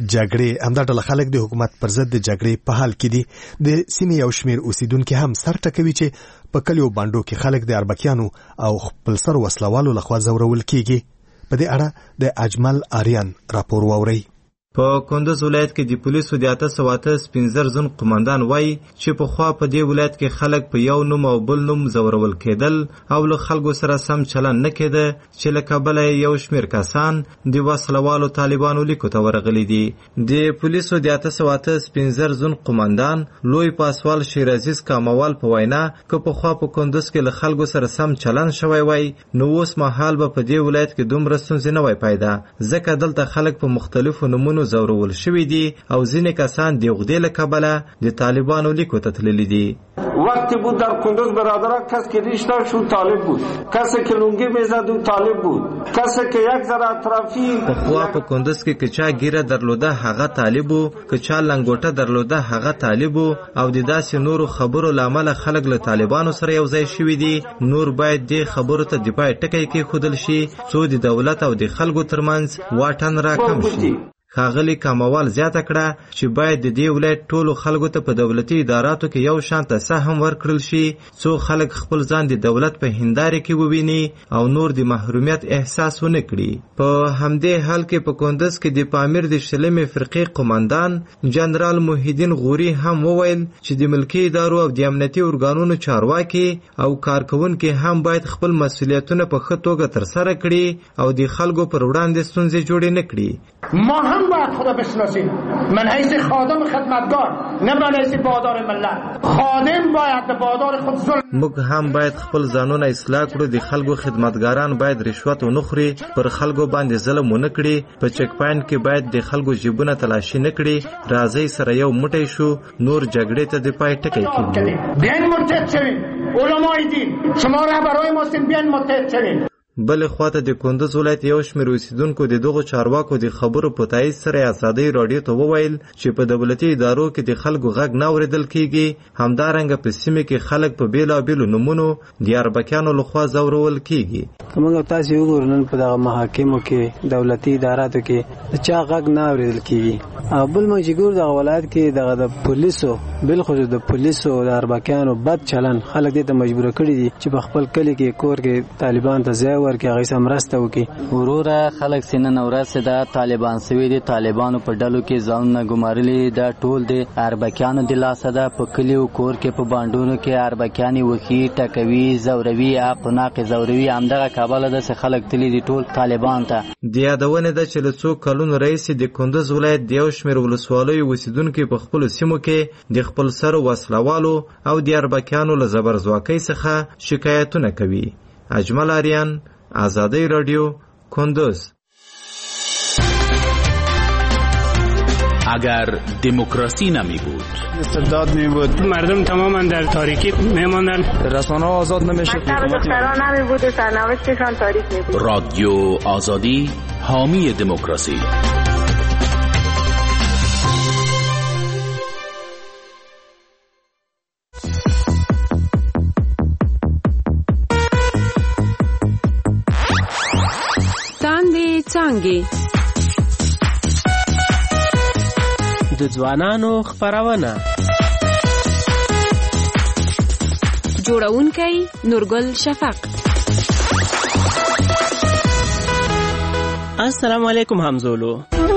حکومت پر ضد د جګړې په حال کې دي. د سیمې یو شمیر اوسیدونکو هم سر ټکوي چې په کلیو باندو کې خلک د اربکیانو او خپل سر وسلوالو لخوا ځورول کیږي. په دې اړه د اجمل آریان راپور واوري. په کندوز ولایت کې د پولیسو د 808 سپینزر زون قوماندان وایي چې په خوا په دې ولایت کې خلک په یو نوم او بل نوم زورول کېدل او له خلکو سره سم چلن نه کېده چې له کابله یو شمیر کسان د وسلوالو طالبانو لیکو ته ورغلي دي. د پولیسو د 808 سپینزر زون قوماندان لوی پاسوال شیر عزیز کاموال په وینا که په خوا په کندوز کې له خلکو سره سم چلن شوی وای نو اوس مهال به په دې ولایت کې دومره ستونزې نه وای پیدا، ځکه دلته خلک په مختلفو نومونو زورول شوی دي او ځینې کسان د غدې له کبله د طالبانو لیکو ته تللی دي. وقتی بود در کندوز برادرها کسی که ریش داشت طالب بود، کسی که لونگی میزد او طالب بود، کسی که یک ذره اطرافی پخوا په کندوز کې که چا ګیره درلوده هغه طالب وو، که چا لنګوټه درلوده هغه طالب وو او د داسې نورو خبرو له امله خلک له طالبانو سره یو ځای شوي دي. نور باید دې خبرو ته د پای ټکی کېښودل شي څو د دولت او د خلکو ترمنځ واټن راکم شي. ښاغلي کاموال زیاته کړه چې باید د دې ولایت ټولو خلکو ته په دولتي اداراتو کې یو شانته سهم ورکړل شي څو خلک خپل ځان د دولت په هندارې کې وویني او نور د محرومیت احساس ونه کړي. په همدې حال کې په کندوز کې د پامیر د شلمې فرقې قوماندان جنرال محیدین غوري هم وویل چې د ملکي ادارو او د امنیتي ارګانونو چارواکي او کارکونکي هم باید خپل مسؤلیتونه په ښه توګه ترسره کړي او د خلکو پر وړاندې ستونزې جوړې نه کړي. ما هم هم باید خدا بشناسیم. من حیث خادم خدمتگار، نه من حیث بادار ملت. خادم باید به بادار خود ظلم. موږ هم باید خپل ځانونه اصلاح کړو. د خلکو خدمتګاران باید رشوت ونه خوري، پر خلکو باندې ظلم ونه کړي. په چک پاینټ کې باید د خلکو جیبونه تلاشي نه کړي. راځي سره یو موټی شو، نور جګړې ته د پای ټکی کېږي. بیاین متحد شویم. علمای دین، شما رهبرای مسلم بیاین متحد شویم. بل خواته د کندز ولایت یو شمېر اوسیدونکو د دغو چارواکو د خبرو په تایید سره ازادۍ راډیو ته وویل چې په دولتي ادارو کې د خلکو غږ نه اورېدل کیږي. همدارنګه په سیمه کې خلک په بیلابیلو نومونو د اربکیانو لخوا ځورول کیږي. موږ تاسو وګورئ نن په دغه محاکمو کې دولتي اداراتو کې د چا غږ نه اورېدل کیږي. بل موږ چې ګورو دغه ولایت کې دغه د پولیسو بالخصوص د پولیسو د اربکیانو بد چلن خلک دې ته مجبور کړي دي چې په خپل کلی کې کور کې طالبان ته ځای ورکړي، هغه سم مرسته وکړي. وروره خلک سینه نورسه د طالبان سوي دي، طالبانو په ډلو کې ځانونه ګمارلي د ټول د اربکیانو د لاسه ده. په کلیو کور کې په باندونو کې اربکیانی وخی ټکوي، زوروي، اقناق زوروي. همدغه کابل د خلک تلي دي ټول طالبان ته. د یادونه ده چې له څو کلونو رئیس د کندز ولایت د یو شمېر ولسوالیو اوسیدونکي په خپلو سیمو کې د خپل سر وسلوالو او د اربکیانو له زبرځواکۍ څخه شکایتونه کوي. اجمل آریان، آزادی رادیو، کندز. اگر دموکراسی نمی بود، استبداد می بود، مردم تماما در تاریکی می ماندن، رسانه ها آزاد نمیشه، دختران نمی بود، سرنوشتشان تاریک می بود. رادیو آزادی حامی دموکراسی. څانګې د ځوانانو خپرونه. جوړونکی نورګل شفق. السلام علیکم همزولو.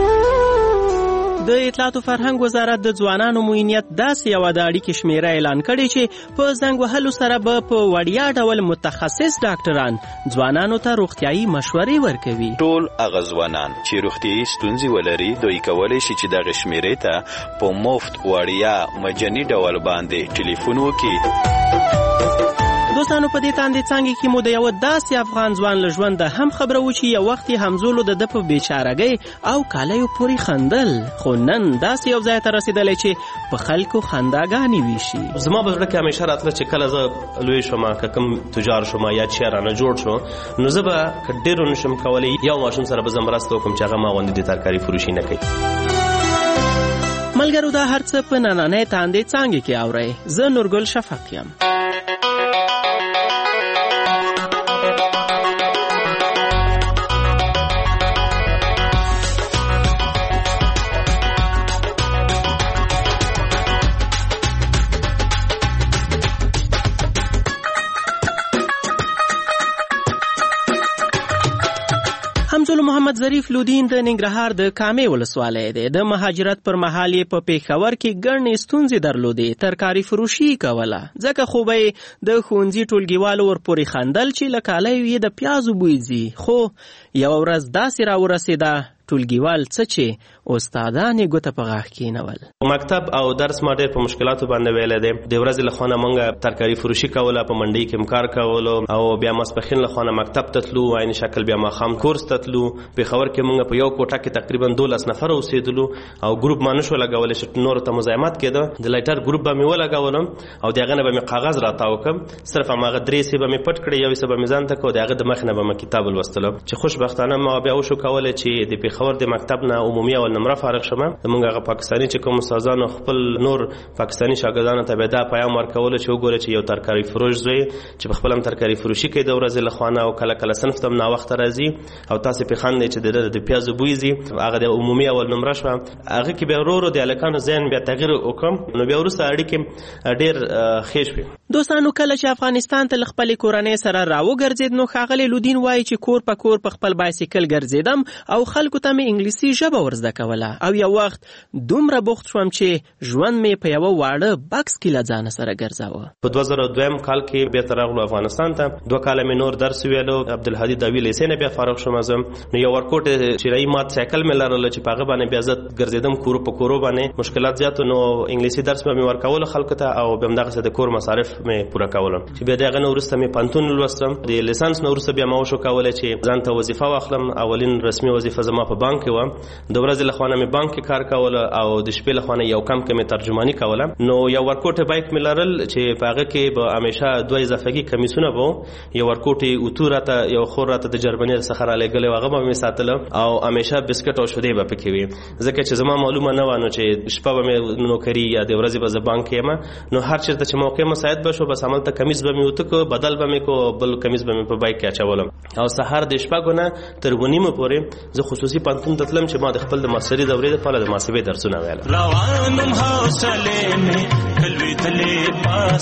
د اطلاعات او فرهنګ وزارت د ځوانانو معینیت داسې یوه د اړیکې شمیره اعلان کړې چې په زنګ وهلو سره به په وړیا ډول متخصص ډاکټران ځوانانو ته روغتیایي مشورې ورکوي. ټول هغه ځوانان چې روغتیایي ستونزې ولري دوی کولی شي چې دغه شمیرې ته په مفت وړیا مجاني ډول باندې ټلیفون وکړي. دوستانو په دې تاندې څانګې کې مو د یو داسې افغان ځوان له ژونده هم خبره و چې یو وخت یې همزولو د ده په بیچارګۍ او کالیو پورې خندل، خو نن داسې یو ځای ته رسېدلی چې په خلکو خنداګانې ویشي. زما په زړه کې همیشه راتله چې کله زه لوی شم، که کوم تجار شم یا شی رانه جوړ شو، نو زه به که ډېر نشم کولی یو ماشوم سره به زه مرسته وکړم چې هغه ما غوندې د ترکاري فروشي نه کوي. ملګرو دا هر څه په نننۍ تاندې څانګې کې اورئ. زه نورګل شفق یم. محمد ظریف لودین د ننګرهار د کامې ولسوالۍ دی. د مهاجرت پر مهال یې په پېښور کې ګڼې ستونزې درلودې، ترکاري فروشي کوله، ځکه خو به یې د ښوونځي ټولګیوالو ورپورې خندل چې له کالیو یې د پیازو بوی ځي. خو یوه ورځ داسې راورسېده ټولګیوال څه چې استادان یې ګوته په غاښ کېنول. مکتب او درس ما ډېر په مشکلاتو باندې ویلی دی. د ورځې له خوا نه موږ ترکاري فروشي کوله، په منډۍ کې کار کولو، او بیا ماسپښین له خوا نه مکتب ته تلو، عین شکل بیا ماښام کورس ته تلو. پېښور کې موږ په یو کوټه کې تقریبا 12 نفر اوسېدلو او ګروپ ما نشو لګولی چې نورو ته مزاحمت کېده. د لایټر ګروپ به مې ولګولم او د هغه نه به مې کاغذ راتاو کړم، صرف هماغه 3 حصې به مې پټ کړې، یو حصه به مې ځان ته کړو، د هغه د مخ نه به مې کتاب لوستلو. چې خوشبختانه ما بیا وشو کولی چې د پېښور د مکتب نه عمومي اول نمره فارغ شوم. موږ هغه پاکستاني چې کوم استادانو خپل نور پاکستاني شاګردانو ته به دا پیغام ورکول چې وګوره چې یو ترکاري فروش زوی چې په خپل هم ترکاري فروشي کوي د ورځې له خوا نه، او کله کله صنف ته نا وخت راځي او تاسو په خاندې چې د پیازو بوی زی، هغه د عمومي اول نمره شو. هغه کې به ورو ورو د الکانو ذهن بیا تغییر وکم، نو بیا وروسته اړیکې ډېر ښې شوې. دوستانو کله چې افغانستان ته خپل کورنۍ سره راوګرځید نو ښاغلی لودین وایي چې کور په کور په خپل بایسیکل ګرځیدم او خلکو ته مې انګلیسي ژبه ورزده کوله او یو وخت دومره بوخت شوم چې ژوند مې په یوه واړه بکس کې له ځانه سره ګرځاوه. په 2002 کال کې بیرته راغلو افغانستان ته. 2 کاله مې نور درس ویلو. عبدالهادي داوی لیسې نه بیا فارغ شوم. نو یو ورکوټ چیرای مات سایکل مې لرله چې په هغه باندې بیا زه ګرځېدم کورو په کورو باندې. مشکلات زیات نو انګلیسي درس مې ورکول خلکو ته او بیا همدغسې د کور مصارف مې پوره کولم. چې بیا د هغه نه وروسته مې پوهنتون لوستم. د لیسانس نه وروسته بیا ما وشو کولی چې ځان ته وظیفه واخلم. اولین رسمي وظیفه زما په بانک کې وه. د ورځې له خوا نه مې بانک کې کار کوله او د شپې له خوا نه یو کم کې مې ترجماني کوله. نو یو ورکوټ بایک مې لرل چې په هغه کې به همیشه 2 اضافهګي کمیسونه به یو ورکوټ اوتو راته یو خور راته د جرمني څخه رالیږلی هغه به مې ساتله او همیشه بسکټ او شیدې به پکې وي ځکه چې زما معلومه نه وه نو چې شپه به مې نوکري یا د ورځې به زه بانک کې یم. نو هر چېرته چې موقع مساعد به شو بس هملته کمیس به مې اوته کو بدل به مې کو بل کمیس به مې په بایک کې اچولم او سهار د شپږو نه تر 9 پورې زه خصوصي پوهنتون ته تلم چې ما د خپل د ماستري دورې دپاره د محاسبې درسونه ویل. روانم حوصلې مې کلوېدلې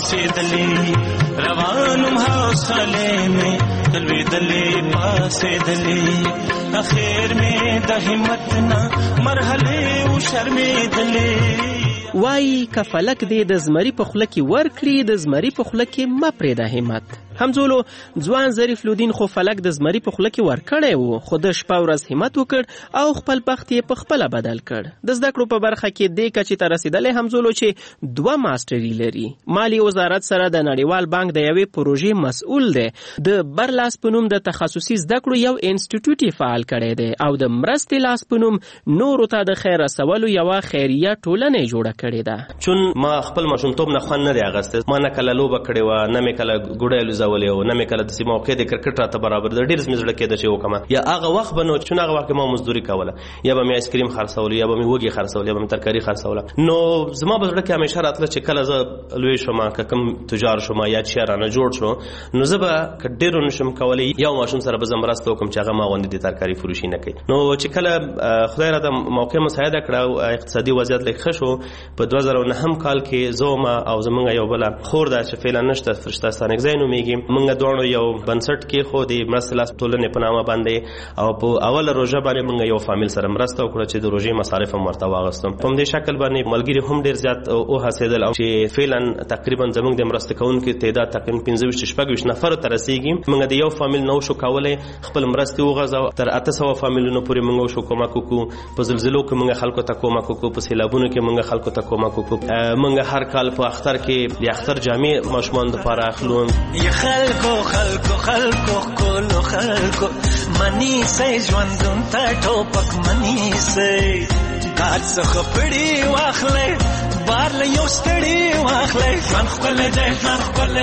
پاسېدلې روانم حوصلې مې کلوېدلې پاسېدلې اخیر مې د همت نه مرحلې و شرمېدلې. وای که فلک دې د زمري په خوله کې ورکړي د زمري په خوله کې مه پرېږده همت. همزولو ځوان ظریف لودین خو فلک د زمري په خوله کې ورکړی و خو د شپه ورځ همت وکړ او خپل بخت یې په خپله بدل کړ. د زده کړو په برخه کې دې کچې ته رسېدلی همزولو چې 2 ماسټري لري. مالي وزارت سره د نړیوال بانک د یوې پروژې مسؤل دی. د برلاس په نوم د تخصصي زده کړو یو انسټیټیوټ یې فعال کړی دی او د مرستې لاس په نوم نورو ته د خیر رسولو یوه خیریه ټولنه یې جوړه کړې ده. چون ما خپل ماشومتوب نه خوند نه دی اخیستی. ما نه کله لوبه کړې وه نه مې کله ګوډی الوزولې و نه مې کله داسې موقع د کرکټ راته برابر ده. ډېر مې زړه کېده چې وکړم یا هغه وخت به نو چون هغه وخت ما مزدوري کوله یا به مې آیسکریم خرڅولو یا به مې وږي خرڅول یا به مې ترکاري خرڅوله. نو زما به زړه کې همیشه راتله چې کله زه لوی شوم که کوم تجار شوم یا چې رانه جوړ شو نو زه به که ډېرو نشم کولی یو ماشوم سره به زه مرسته وکړم چې هغه ما غوندې د ترکاري فروشي نه کوي. نو چې کله خدای راته موقع مساعده کړه او اقتصادي وضعیت لږ ښه شو په 2009 کال کې زه او زمونږ یو بله خور ده چې فعلا نشته فرشته ستانکزی نومیږي. موږ دواړو یو بنسټ کې خو د مرستې لاس ټولنې په نامه باندې او په اوله روژه باندې موږ یو فامیل سره مرسته وکړه چې د روژې مصارف هم ورته واغستم. په همدې شکل باندې ملګري هم ډېر زیات وهڅېدل او چې فعلا تقریبا زموږ د مرسته کوونکو تعداد تقریبا 15-16 نفرو ته رسېږي. موږ د یو فامیل نه وشو کولی خپل مرستې وغځو. تر 800 فامیلونو پورې موږ وشو کومک وکړو. په زلزلو کې موږ خلکو ته کومک وکړو. په سیلابونو کې موږ خلکو ته کومک وکړو. موږ هر کال په اختر کې د اختر جامې ماشومان دپاره اخلو. خلکو کولو خلکو منی سي ژوندون ته ټوپک منی سي کار څخه پړی واخلې بار له یو ستړي واخلې ځان خپل دې ځان خپل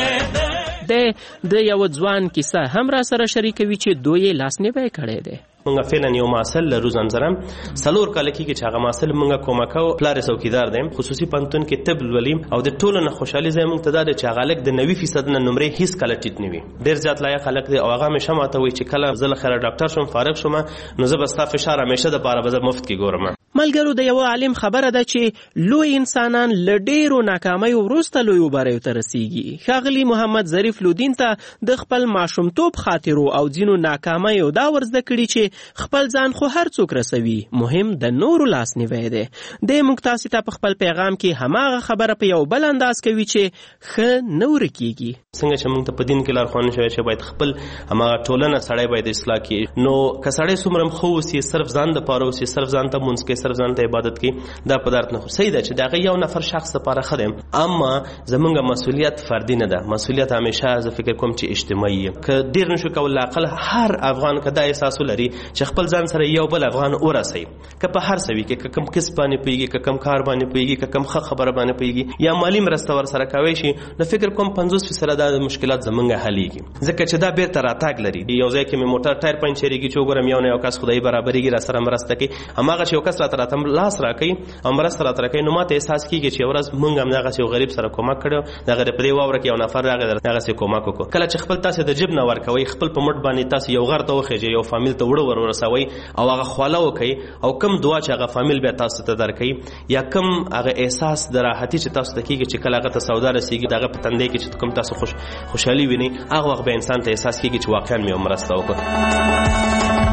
دې د یو ځوان کیسه هم را سره شریکوي چې دوی لاسنیوی کړی دی. موږ فعلا یو محصل لرو ځان سره 4 کاله کېږي چې هغه محصل موږ کومک کوو. پلار یې څوکیدار دی خصوصي پوهنتون کې طب لولي او د ټولو نه خوشحالي ځای موږ ته دا دی چې هغه هلک د 90% نه نمرې هېڅ کله ټیټ نه وي. ډېر زیات لایق هلک دی او هغه همیشه ماته وایي چې کله زه له خیره ډاکټر شم فارغ شم نو زه به ستا فشار همیشه دپاره به زه مفت کې ګورم. ملګرو د یو عالم خبره ده چې لوی انسانان له ډېرو ناکامیو وروسته لویو بریو ته رسیږي. ښاغلي محمد ظریف لودین ته د خپل ماشومتوب خاطرو او ځینو ناکامیو دا ورزده کړي چې خپل ځان خو هر څوک رسوي مهم د نورو لاسنیوی دی. د موږ تاسې ته په خپل پیغام کې هماغه خبره په یو بل انداز کوي چې ښه نه ورکېږي. څنګه چې موږ ته په دین کې لارښوونه شوی چې باید خپل هماغه ټولنه سړی باید اصلاح کړي. نو که سړی څومره هم ښه اوسي صرف ځان دپاره اوسي صرف ځان ته مونځ کوي صرف ځان ته عبادت کوي دا په درد نه خو صحیح ده چې د هغه یو نفر شخص دپاره ښه دی اما زمونږ مسؤلیت فردي نه ده. مسؤلیت همیشه زه فکر کوم چې اجتماعي که ډېر نشو کولی اقل هر افغان که دا احساس ولري چې خپل ځان سره یو بل افغان ورسوي که په هر څه وي که کوم کسب باندې پوهېږي که کوم کار باندې پوهېږي که کوم ښه خبره باندې پوهېږي یا مالي مرسته ورسره کوی شي نو فکر کوم 50% دا مشکلات زمونږ حلېږي ځکه چې دا بیرته راتګ لري. یو ځای کې مې موټر ټایر پنچرېږي چې وګورم یو نه یو کس خدای برابرېږي را سره مرسته کوي هماغه چې یو کس راته لاس راکوي او مرسته راته راکوي نو ماته احساس کېږي چې یو ورځ مونږ همدغسې یو غریب سره کومک کړی دغه په دې واوره کې یو نفر راغی دغسې کومک وکړو. کله چې خپل تاسې د جیب نه ورکوئ خپل په مټ باندې تاسې یو غر ته وخېږئ یو فامیل ته وړه ورسوئ او هغه خواله وکئ او کم دعا چې هغه فامیل بیا تاسو ته درکوي یا کم هغه احساس د راحتي چې تاسو ته کېږي چې کله هغه ته سودا رسېږي د هغه په تندی کې چې کوم تاسو خوشحالي وینئ هغه وخت به انسان ته احساس کېږي چې واقعا مې یو مرسته وکړه.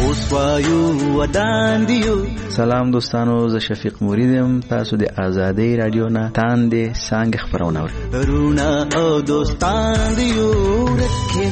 اوس وایو ودان دیو. سلام دوستانو، زه شفیق موریدم. تاسو د آزادۍ رادیو نه تاندې څنګه خبرونه اورئ؟ رونا او دوستان دیو رکھے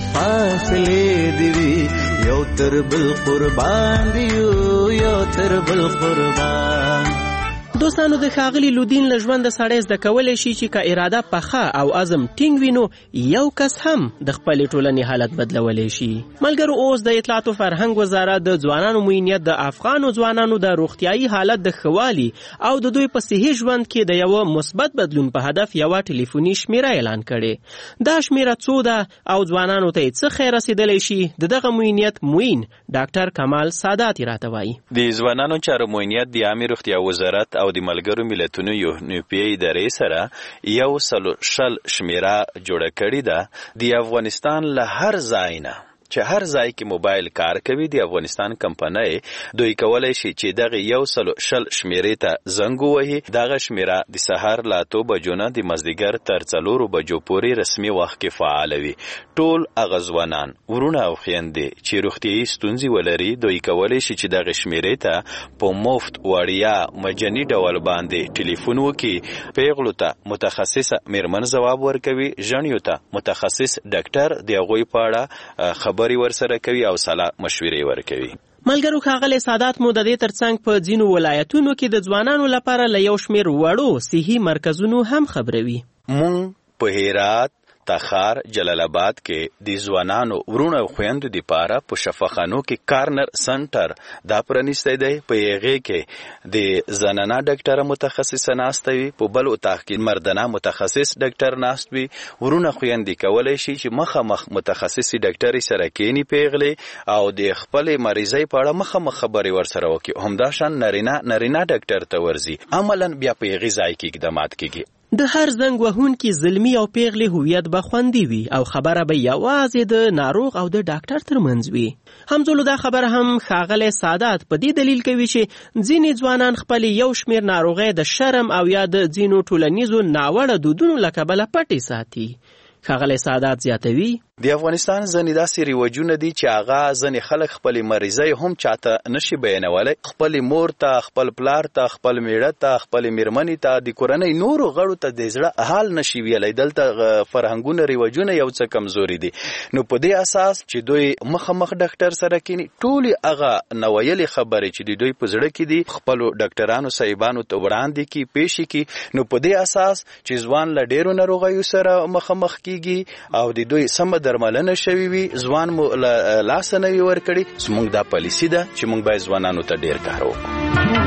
فاصلے دیوی یو تر بل قربان دیو یو تر بل قربان. دوستانو د ښاغلي لودین له ژونده سړی زده کولی شي چې که اراده پخه او عزم ټینګ وي نو یو کس هم د خپلې ټولنې حالت بدلولی شي. ملګرو، اوس د اطلاعات و فرهنګ وزارت د ځوانانو معینیت د افغانو ځوانانو د روغتیایي حالت د ښه والي او د دوی په صحي ژوند کې د یوه مثبت بدلون په هدف یوه ټلیفوني شمیره اعلان کړې. دا شمیره څو ده او ځوانانو ته یې څه خیر رسېدلی شي؟ د دغه معینیت معین ډاکټر کمال سادات یې راته وایي. د ځوانانو چارو معینیت د عامې روغتیا وزارت او د ملګرو ملتونو یونیپي ادارې سره یو سلو شل شمیره جوړه کړې ده. د افغانستان له هر ځای نه چې هر ځای کې موبایل کار کوي د افغانستان کمپنۍ دوی کولای شي چې دغه یو سلو شل شمیرې ته زنګ ووهي. دغه شمیره د سهار له 8 بجو نه د مازدیګر تر 4 بجو پورې رسمي وخت کې فعال وي. ټول هغه ځوانان، ورونه او خویندې چې روغتیایي ستونزې ولري دوی کولای شي چې دغه شمیرې ته په مفت وړیا مجاني ډول باندې ټلیفون وکړي. پیغلو ته متخصصه میرمن ځواب ورکوي، ژڼیو ته متخصص ډاکټر د هغوی په اړه خبرې ورسره کوي او صلاح مشورې ورکوي. ملګرو، ښاغلی سادات مو د دې ترڅنګ په ځینو ولایتونو کې د ځوانانو لپاره له یو شمېر وړو صحي مرکزونو هم خبروي. مونږ په هرات، تخار، جلال آباد کې د ځوانانو ورونو او خویندو دپاره په شفاخانو کې کارنر سنټر دا پرانیستی دی. په هغې کې د زنانه ډاکټره متخصصه ناسته وي، په بل اتاق کې مردانه متخصص ډاکټر ناست وي. ورونه خویندې کولی شي چې مخامخ متخصصې ډاکټرې سره کینی پیغلې او د خپلې مریضۍ په اړه مخامخ خبرې ورسره وکړي. همداشان نارینه ډاکټر ته ورځي. عملا بیا په هغې ځای کې اقدامات کېږي. د هر زنګ وهونکي زلمی او پیغلې هویت به خوندي وي او خبره به یوازې د ناروغ او د ډاکټر ترمنځ وي. همزولو دا خبره هم ښاغلی سادات په دې دلیل کوي چې ځینې ځوانان خپلې یو شمېر ناروغۍ د شرم او یا د ځینو ټولنیزو ناوړه دودونو له کبله پټې ساتي. ښاغلی سادات زیاتوي، د افغانستان ځینې داسې رواجونه دي چې هغه ځینې خلک خپلې مریضۍ هم چاته نشي بیانولی. خپلې مور ته، خپل پلار ته، خپل میړه ته، خپلې میرمنې ته، د کورنۍ نورو غړو ته د زړه حال نشي ویلی. دلته فرهنګونه، رواجونه یو څه کمزوري دي. نو په دې اساس چې دوی مخامخ ډاکټر سره کینی، ټولې هغه نویلې خبرې چې د دوی په زړه کې دي خپلو ډاکټرانو صاحبانو ته وړاندې کړي، پیښې کړي. نو په دې اساس چې ځوان له ډېرو ناروغیو سره مخامخ کیږي او د دوی سمه درملنه شوي وي، ځوان مو لاسه نه وي ورکړي. زموږ دا پالیسي ده چې موږ باید ځوانانو ته ډېر کار وکړو.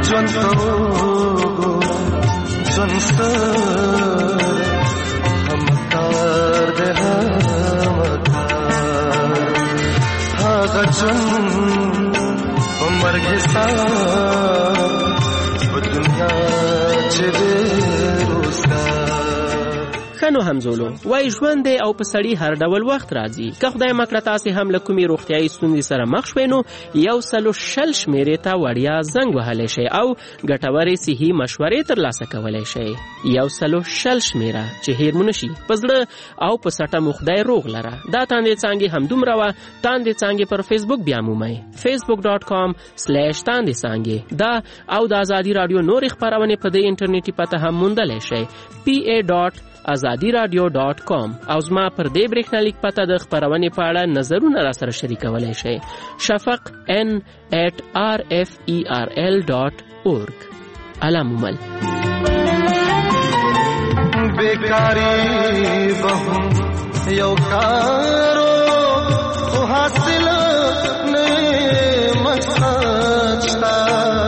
نو همزولو وای ژوند دی او په سړي هر ډول وخت راځي. که خدای مکړه تاسې هم له کومې روغتیایي ستونزې سره مخ شوئ نو 106 شمیرې ته وړیا زنګ وهلی شئ او ګټورې صحي مشورې ترلاسه کولی شئ. 106 شمیره چې هیر مو نشي. په زړه او په سټه مو خدای روغ لره. دا تاندې څانګې همدومره وه. تاندې څانګې پر فیسبوک بیا مومئ، facebook.com/تاندې څانګې. دا او د ازادي راډیو نورې خپرونې په دې انټرنیټي پته هم موندلی شئ، pa.azadiradio.com. او زما پر دې برېښنالیک پته د خپرونې په اړه نظرونه را سره شریکولی شئ. shafaq@rferl.org. الله مومل. بیکاری بهم یو کارو خو حاصل نه مقصد شتا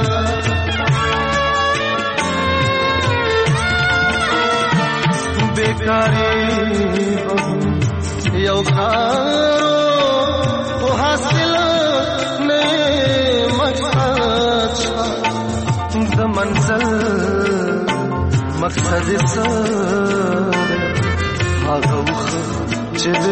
بیکاری بهم یو کارو خو حاصل نه مقصد شتا د منزل مقصد سر هغه وخت چې د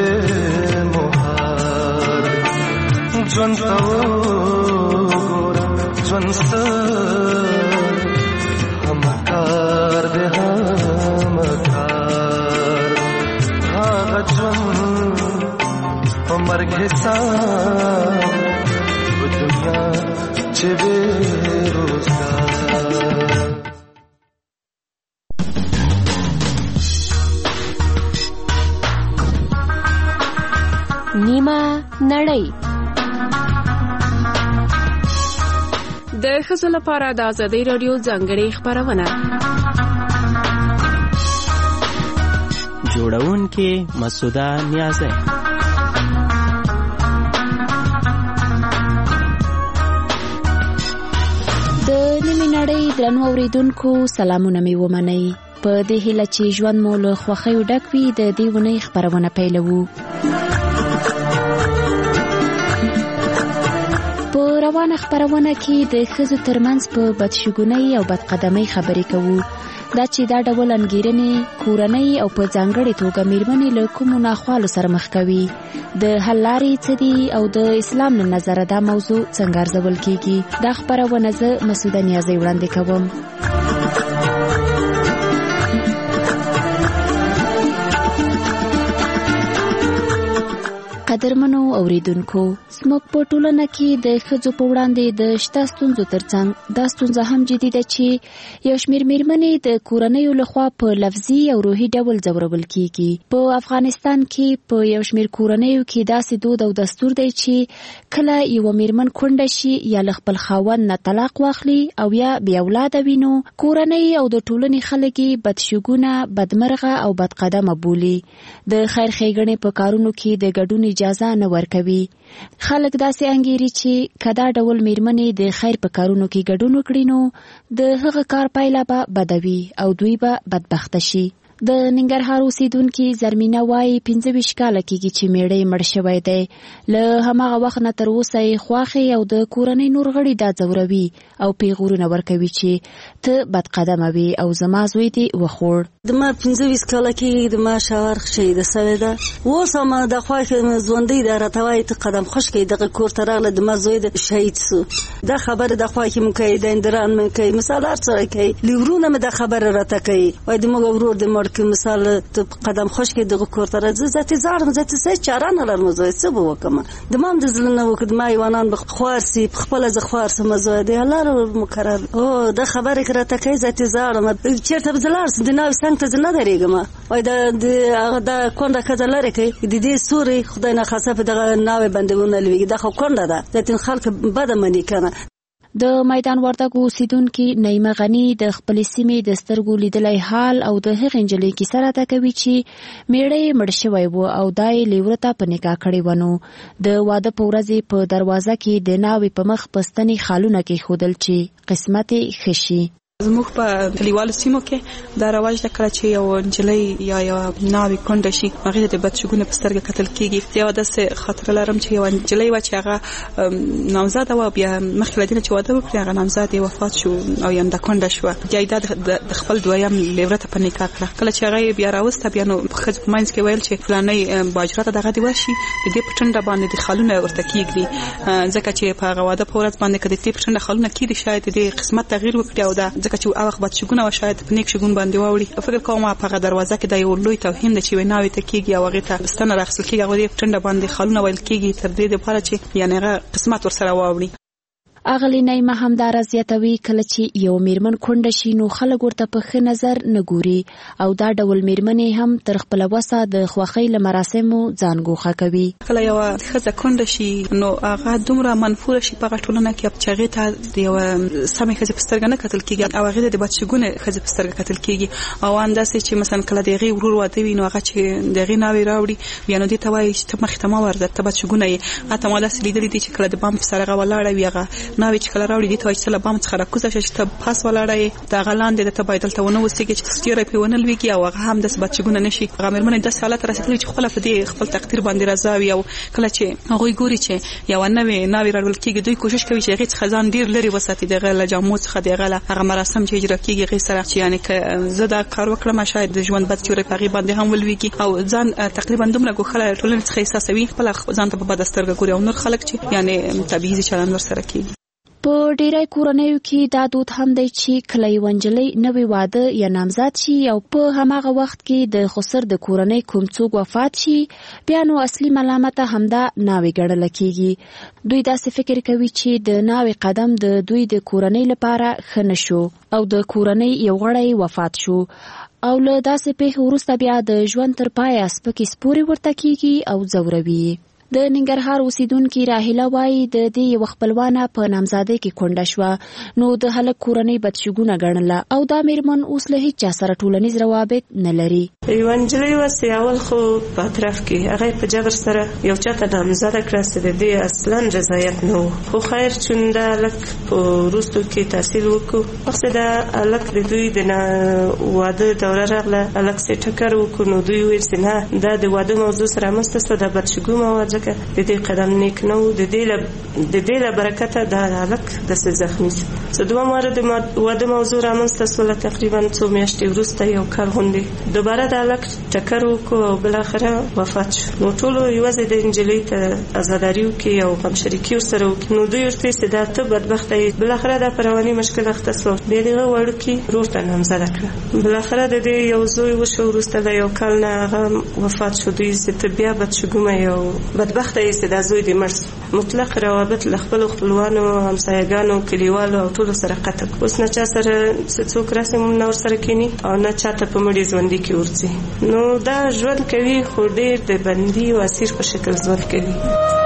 مهار ژوند ته وګوره ژوند سر همکار دی همکار هغه ژوند په مرګ حساب په دنیا چې بیروزګار. نیمه نړۍ د ښځو لپاره د ازادۍ راډیو ځانګړې خپرونه. جوړونکې مسعوده نیازی. د نیمې نړۍ درنو اوریدونکو سلامونه مې ومنئ. په دې هیله چې ژوند مو له خوښیو ډک وي د دې اونۍ خپرونه پیلوو. په روانه خپرونه کې د ښځو ترمنځ په بدشګونۍ او بدقدمۍ خبرې کوو. دا چې دا ډول انګیرنې کورنۍ او په ځانګړې توګه میرمنې له کومو ناخوالو سره مخ کوي، د حل لارې څه دي او د اسلام له نظره دا موضوع څنګه ارزول کیږي. دا خپرونه زه مسعوده نیازی وړاندې کوم. قدرمنو اوریدونکو، زموږ په ټولنه کې د ښځو په وړاندې د شته ستونزو ترڅنګ دا ستونزه هم جدي ده چې یو شمېر میرمنې د کورنیو لخوا په لفظي او روحي ډول ځورول کیږي. په افغانستان کې په یو شمېر کورنیو کې داسې دود او دستور دی چې کله یو میرمن کونډه شي یا له خپل خاوند نه طلاق واخلي او یا بې اولاده وي، نو کورنۍ او د ټولنې خلک یې بدشګونه، بدمرغه او بدقدمه بولي. د خیر ښېګڼې په کارونو کې د ګډون اجازه نه ورکوي. خلک داسې انګیري چې کدا ډول میرمنې د خیر په کارونو کې ګډون وکړي نو د هغه کار پایله به بده وي او دوی به بدبخته شي. د ننګرهار اوسیدونکي زرمینه وایي 25 کاله کېږي چې میړه یې مړ شوی دی. له هماغه وخت نه تر اوسه یې خواښې او د کورنۍ نور غړي دا ځوروي او پیغورونه ورکوي چې ته بدقدمه وي او زما زوی دې وخوړ. د ما 25 کاله کې د ما شاور شهیده سوې ده. اوس هم د خواښې ژوندۍ ده راته وایي ته قدم خوش کړې دغه کور ته راغله د ما زوی د شهید سو. دا خبره د خواښې مو کوي، د اندران مو کوي، مثال هر څه کوي، لیورونه مې دا خبره راته کوي. وایي د موږ ورور د مړ کې مثال ته قدم خوش کې دغه کور ته راځي ذاتي زړم ذاتي څه چاره نه لرم زوی څه به وکم. د مام د زلنه وکړ ما یوانان به خوارسي خپل ز خوارسه مزه دی الله مکرر. او دا خبره کړه کوي ذاتي زړم چیرته بزلار د ناو څنګه ته نه درېګم. وای دا کونډه کزه لري کې د دې سوري خدای نه خاصه په دغه ناو باندې لوي دا خو کونډه ده ځکه خلک بده منی کنه. د میدان وردګو اوسیدونکي نعیمه غنی د خپلې سیمې د سترګو لیدلی حال او د هغې نجلۍ کیسه راته کوي چې میړه یې مړ شوی و او دا یې لیوره ته په نکاح کړې و. نو د واده په ورځې په دروازه کې د ناوې په مخ په ستنې خالونه کېښودل چې قسمت یې ښه شي. زموږ په کلیوالو سیمو کې دا رواج ده کله چې یو نجلۍ یا یو ناوې کونډه شي هغې ته د بدشګونې په سترګه کتل کېږي. یوه داسې خاطره لرم چې یوه نجلۍ وه چې هغه نامزاده وه، بیا مخکې له دې نه چې واده وکړي هغه نامزاد یې وفات شو او یعنده کونډه شوه. بیا یې دا د خپل دویم لیوره ته په نکاح کړه. کله چې هغه یې بیا راوسته بیا نو ښځو په منځ کې ویل چې فلانۍ باجره ته دغه دې وشي د دې په ټنډه باندې د خالونه ورته کېږدي، ځکه چې په هغه واده په ورځ باندې که د دې په ټنډه خالونه کېږدي شاید د دې قسمت تغییر وکړي او دا ځکه چې هغه وخت شګونه و شاید په نیک شګون باندې واوړي. فکر کوم په هغه دروازه کې دا یو لوی توهین دی چې ویناوي ته کېږي او هغې ته ستنه راخیستل کېږي، هغه دې په ټنډه باندې خالونه ویل کېږي تر دې دپاره چې یعنې هغه قسمت ورسره واوړي. اغلی نعیمه همداره زیاتوي کله چې یو میرمن کونډه شي نو خلک ورته په ښه نظر نه ګوري او دا ډول میرمنې هم تر خپله وسه د خوښۍ له مراسمو ځان ګوښه کوي. کله یوه ښځه کونډه شي نو هغه دومره منفوره شي په هغه ټولنه کې چې هغې ته د یوه سمې ښځې په سترګه نه کتل کېږي او هغې ته د بدشګونې ښځې په سترګه کتل کېږي. او همداسې چې مثلا کله د هغې ورور واده وي نو هغه چې د هغې ناوې راوړي بیا نو دې ته وایي چې ته مخې ته مه ورځه ته بدشګونه یې. حتی ما داسې لیدلي دي چې کله د بام په سر هغه ولاړه وي هغه ناوې چې کله راوړي دې ته وایي چې له بام څخه راکوزه شه چې ته پاس ولاړه یې د هغه لاندې د ته باید دلته ونه اوسېږي چې ستوری پرې ونه لوېږي او هغه هم داسې بدشګونه نه شي. هغه مېرمنې داسې حالت ته رسېدلي چې خپله په دې خپل تقدیر باندې رضا وي او کله چې هغوی ګوري چې یوه نوې ناوې راوړل کېږي دوی کوشش کوي چې هغې څخه ځان ډېر لرې وساتي، د هغه له جامو څخه د هغه له هغه مراسم چې اجرا کېږي هغې سره چې یعنې که زه دا کار وکړم شاید د ژوند بد سیوری په هغې باندې هم ولوېږي او ځان تقریبا دومره ګوښه ټولنې څخه احساسوي خپله ځان ته په بده سترګه ګوري او نور خلک چې یعنې تبعیضي چلند ورسره کېږي. په ډیری کورنیو کې دا دود هم دی چې کله یوه نجلۍ نوې واده یا نامزد شي او په هماغه وخت کې د خسر د کورنۍ کوم څوک وفات شي بیا نو اصلي ملامته همدا ناوې ګڼله کېږي. دوی داسې فکر کوي چې د ناوې قدم د دوی د کورنۍ لپاره ښه نه شو او د کورنۍ یو غړی وفات شو او له داسې پیښې وروسته بیا د ژوند تر پایه سپکې سپورې ورته کېږي او ځوروي. د ننګرهار اوسیدونکي راهیله وایي د دې یوه خپلوانه په نامزادۍ کې کونډه شوه نو د هلک کورنۍ بدشګونه ګڼله او دا میرمن اوس له هیچ چا سره ټولنیز روابط نه لري. یوه نجلۍ وسې اول خو په اطراف کې هغه په جبر سره یو چا ته نامزده کړه چې د دې اصلا رضایت نه و، خو خیر چون دا هلک په وروستو کې تحصیل وکړو مقصد دا هلک د دوی د واده دوره راغله، هلک سې ټکر وکړو نو دوی ویل چې نه دا د واده موضوع سره رامنځته شوه، دا بدشګومه وه ځکه د دې قدم نیک نه و، د دې له برکته دا هلک داسې زخمي شو. څه دوه واره د واده موضوع رامنځته شوله تقریبا څو میاشتې وروسته یو کال غوندې دوباره د هلک ټکر وکړو او بالاخره وفات شو. نو ټولو یوازې د نجلۍ ته عزاداري وکړي او غمشریکي ورسره وکړي. نو دوی ورته ویل چې دا ته بدبخته یې. بالاخره دا په رواني مشکل اخته شوه، بیا د هغه وړوکي ورور ته نامزده کړه. بالاخره د دې یو زوی وشو، وروسته د یو کال نه هغه وفات شو. دوی چې ته بیا بدشګومه یو بدبخته یې چې دا زوی دې مړ شو. مطلق روابط له خپلو خپلوانو همسایګانو کلیوالو او ټولو سره قطع. اوس نه چا سره څوک راسي مونږ نه ورسره کینی او نه چاته په مړي ژوندي کې ورځي. نو دا ژوند کوي خو ډېر د بندي او اسیر په شکل ژوند کوي.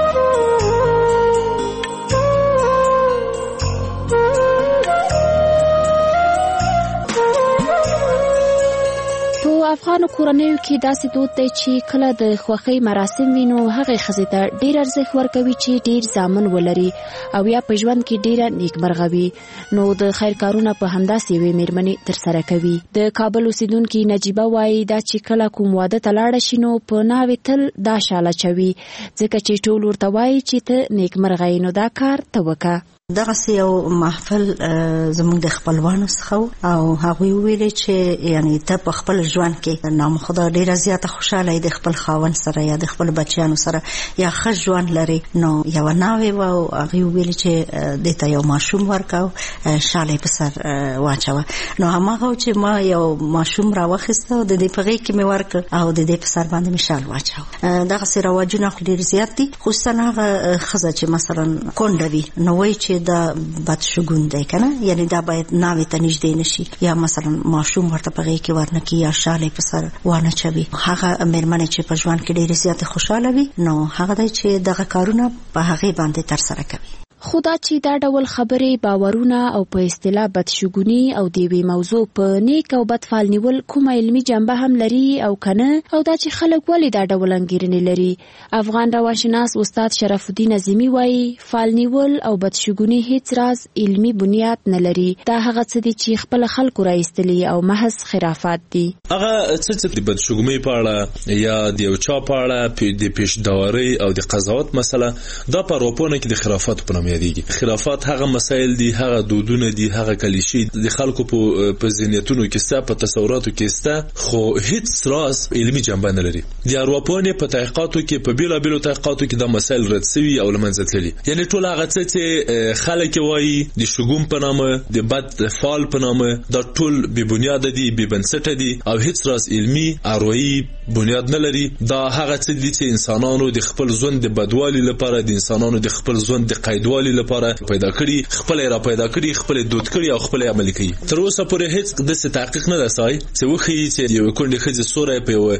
افغانو کورنیو کې داسې دود دی چې کله د خوښۍ مراسم وي نو هغې ښځې ته ډېر ارزښت ورکوي چې ډېر زامن ولري او یا په ژوند کې ډېره نیکمرغه وي. نو د خیر کارونه په همداسې یوې میرمنې ترسره کوي. د کابل اوسیدونکي نجیبه وایي دا چې کله کوم واده ته لاړه شي نو په ناوې تل دا شاله چوي ځکه چې ټول ورته وایي چې ته نیکمرغه یې نو دا کار ته وکړه. دغه یو محفل زموږ د خپلوانو څخه او هغوی ویلي چې یعنی ته په خپل ژوند کې نامخدا ډیره زیاته خوشاله د خپل خاوند سره یا د خپل بچیانو سره یا ښه ژوند لري. نو یو ناوې و او هغوی ویلي چې دې ته یو ماشوم ورکاو شاله په سر واچوه. نو هماغه چې ما یو ماشوم راوخیسته او د دې په غېږ کې مې ورکړ او د دې په سر باندې مې شال واچاوه. دغسې رواجونه خو ډېر زیات دي، خصوصا هغه ښځه چې مثلا کونډه وي نو وایي چې دا بدشګون دی کنه، یعنی دا باید ناوې ته نږدې نشي یا مثلا ماشوم ورته په غېږ کې ورنکي یا شالې په سر وانه چوي. هغه مېرمنې چې په ژوند کې ډېرې زیاتې خوشحاله وي نو هغه دی چې دغه کارونه په هغې باندې ترسره کوي. خو دا چې دا ډول خبرې باورونه او په اصطلاح بدشګوني او د یوې موضوع په نیک او بد فال نیول کومه علمي جنبه هم لري او کنه، او دا چې خلک ولې دا ډول انګیرنې لري. افغان روانشناس استاد شرف الدین عظیمی وایي فال نیول او بدشګوني هیڅ راز علمي بنیاد نه لري. دا هغه څه دي چې خپل خلکو راایستلي او محض خرافات دي. هغه څه د بدشګومۍ په اړه یا د یو چا په اړه د پیشداورۍ او د قضاوت مسله دا په اروپا کې د خرافات په یادېږي. خرافات هغه مسایل دي، هغه دودونه دي، هغه کلیشې د خلکو په ذهنیتونو کې ستا په تصوراتو کې ستا، خو هیڅ راز علمي جنبه نه لري. د اروپایانو په تحقیقاتو کې په بیلابیلو تحقیقاتو کې دا مسایل رد شوي او له منځه تللي. یعنی ټول هغه څه چې خلک وایي د شګوم په نامه د بد فال په نامه دا ټول بې بنیاده دي، بې بنسټه دي او هیڅ راز علمي اروایي بنیاد نه لري. دا هغه څه دي چې انسانانو د خپل ژوند د بدوالي لپاره، د انسانانو د خپل ژوند د قیدوالي لپاره پیدا کړي، خپل را پیدا کړي، خپل دود کړي او خپل عملي کوي. تر اوسه پورې هیڅ د تحقیق نه رسای چې وخی چې یو کونډه خځه سوره په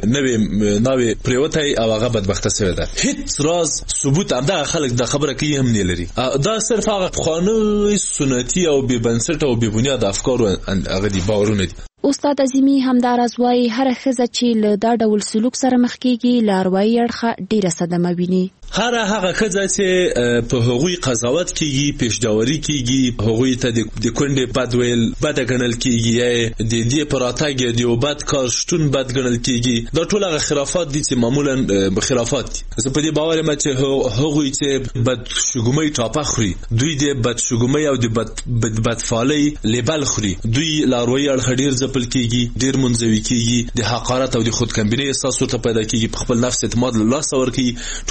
نوې پریوتای او هغه بدبخته شوی ده. هیڅ راز ثبوت همدا خلک د خبره کوي هم نه لري. دا صرف هغه قانوني سنتي او بې بنسټه او بې بنیاد افکار هغه دي باورونه دي. استاد عظیمی همداراز وایي هر ښځه چې له دا ډول سلوک سره مخ کیږي له اروايي اړخه ډیره صدمه ویني. هر هغه ښځه چې په هغوی قضاوت کیږي، پیشداوري کیږي، هغوی ته د کونډې بد ویل بد ګڼل کیږي، د دې پر راتګ د یو بد کار شتون بد ګڼل کیږي، دا ټول هغه خرافات دي چې معمولا خرافات دي. زه په دې باور یم چې هغوی چې بد شګومۍ ټاپه خوري، دوی د بد شګومۍ او د بدفالۍ لیبل خوري، دوی له اروايي اړخه ډیر ځپل کیږي، ډیر منزوي کیږي، د حقارت او د خودکمبینۍ احساس ورته پیدا کیږي، په خپل نفس اعتماد له لاسه ورکوي، ټولنیز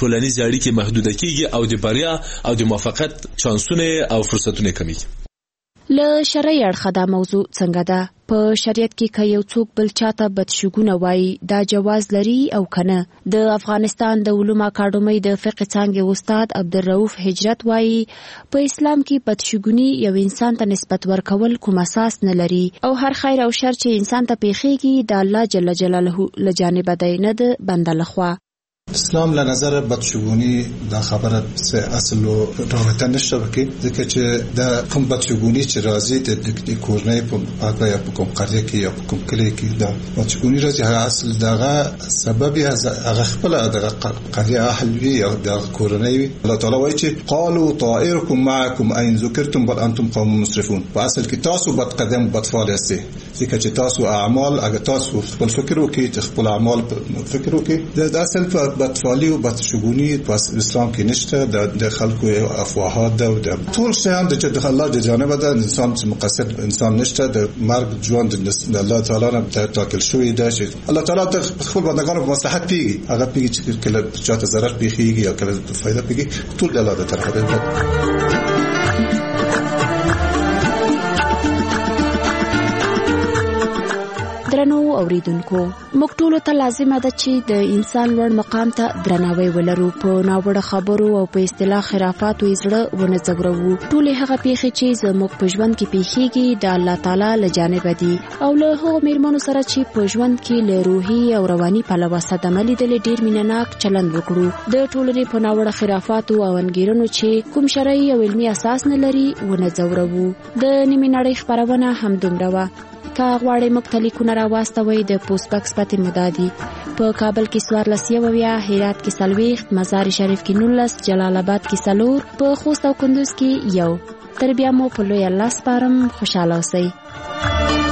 اړیکې محدوده کیږي او د بریا او د موافقت چانسونه او فرصتونه کمیږي. له شرعي اړخه دا موضوع څنګه ده؟ په شریعت کې که یو څوک بل چاته بدشګونه وایي دا جواز لري او کنه؟ د افغانستان د علومو اکاډمۍ د فقه څانګې استاد عبدالرؤف هجرت وایي په اسلام کې بدشګونی یو انسان ته نسبت ورکول کوم اساس نه لري او هر خیر او شر چې انسان ته پیښیږي د الله جل جلاله له جانب دی، نه د بنده لخوا. اسلام له نظر بدشګونی دا خبره څه اصل او رابطه نشته وکي، ځکه چې د کوم بدشګونی چې راځي د کورنۍ په هغه یا په کوم قريه کې یا په کوم کلی کې دا بدشګونی راځي، هغه اصل دغه سبب هغه خپل دغه قريه اهل وي او د کورنۍ وي. الله تعالی وایي چې قالوا طائركم معكم اين ذكرتم بل انتم قوم مسرفون. په اصل کې تاسو بد قدم بد فعال یاست، ځکه چې تاسو اعمال اگه تاسو خپل فکر وکړئ، خپل اعمال فکر وکړئ، د اصل بدفعالی او بدشګونی په اسلام کې نشته. د خلکو افواهات ده او د ټول شیان د الله د جانب ده. انسان چې مقصد انسان نشته، د مرګ ژوند د الله تعالی نه ټاکل شوی ده چې الله تعالی د خپل بندګانو په مصلحت پیږي، هغه پیږي چې کله چاته ضرر پیږي یا کله فائدہ پیږي، ټول د الله د طرفه ده. درنو اوریدونکو، موږ ټولو ته لازمه ده چې د انسان لوړ مقام ته درناوی ولرو، په ناوړه خبرو او په اصطلاح خرافاتو یې زړه ونه ځوروو. ټولې هغه پیښې چې زموږ په ژوند کې پیښیږي د الله تعالی له جانبه دي او له هغو میرمنو سره چې په ژوند کې له روحي او رواني پلوه صدمه لیدلې ډېر مینهناک چلند وکړو. د ټولنې په ناوړه خرافاتو او انګیرنو چې کوم شرعي او علمي اساس نه لري ونه ځوروو. د نیمې نړۍ خپرونه همدومره وه. که غواړئ موږ ته لیکونه راواستوئ د پوسټ بکس پتې مدادي په کابل کې 14 هرات کې 40 مزار شریف کې 19 جلال آباد کې 4 په خوست او کندوز کې 1. تر بیا مو په لوی الله سپارم. خوشاله اوسئ.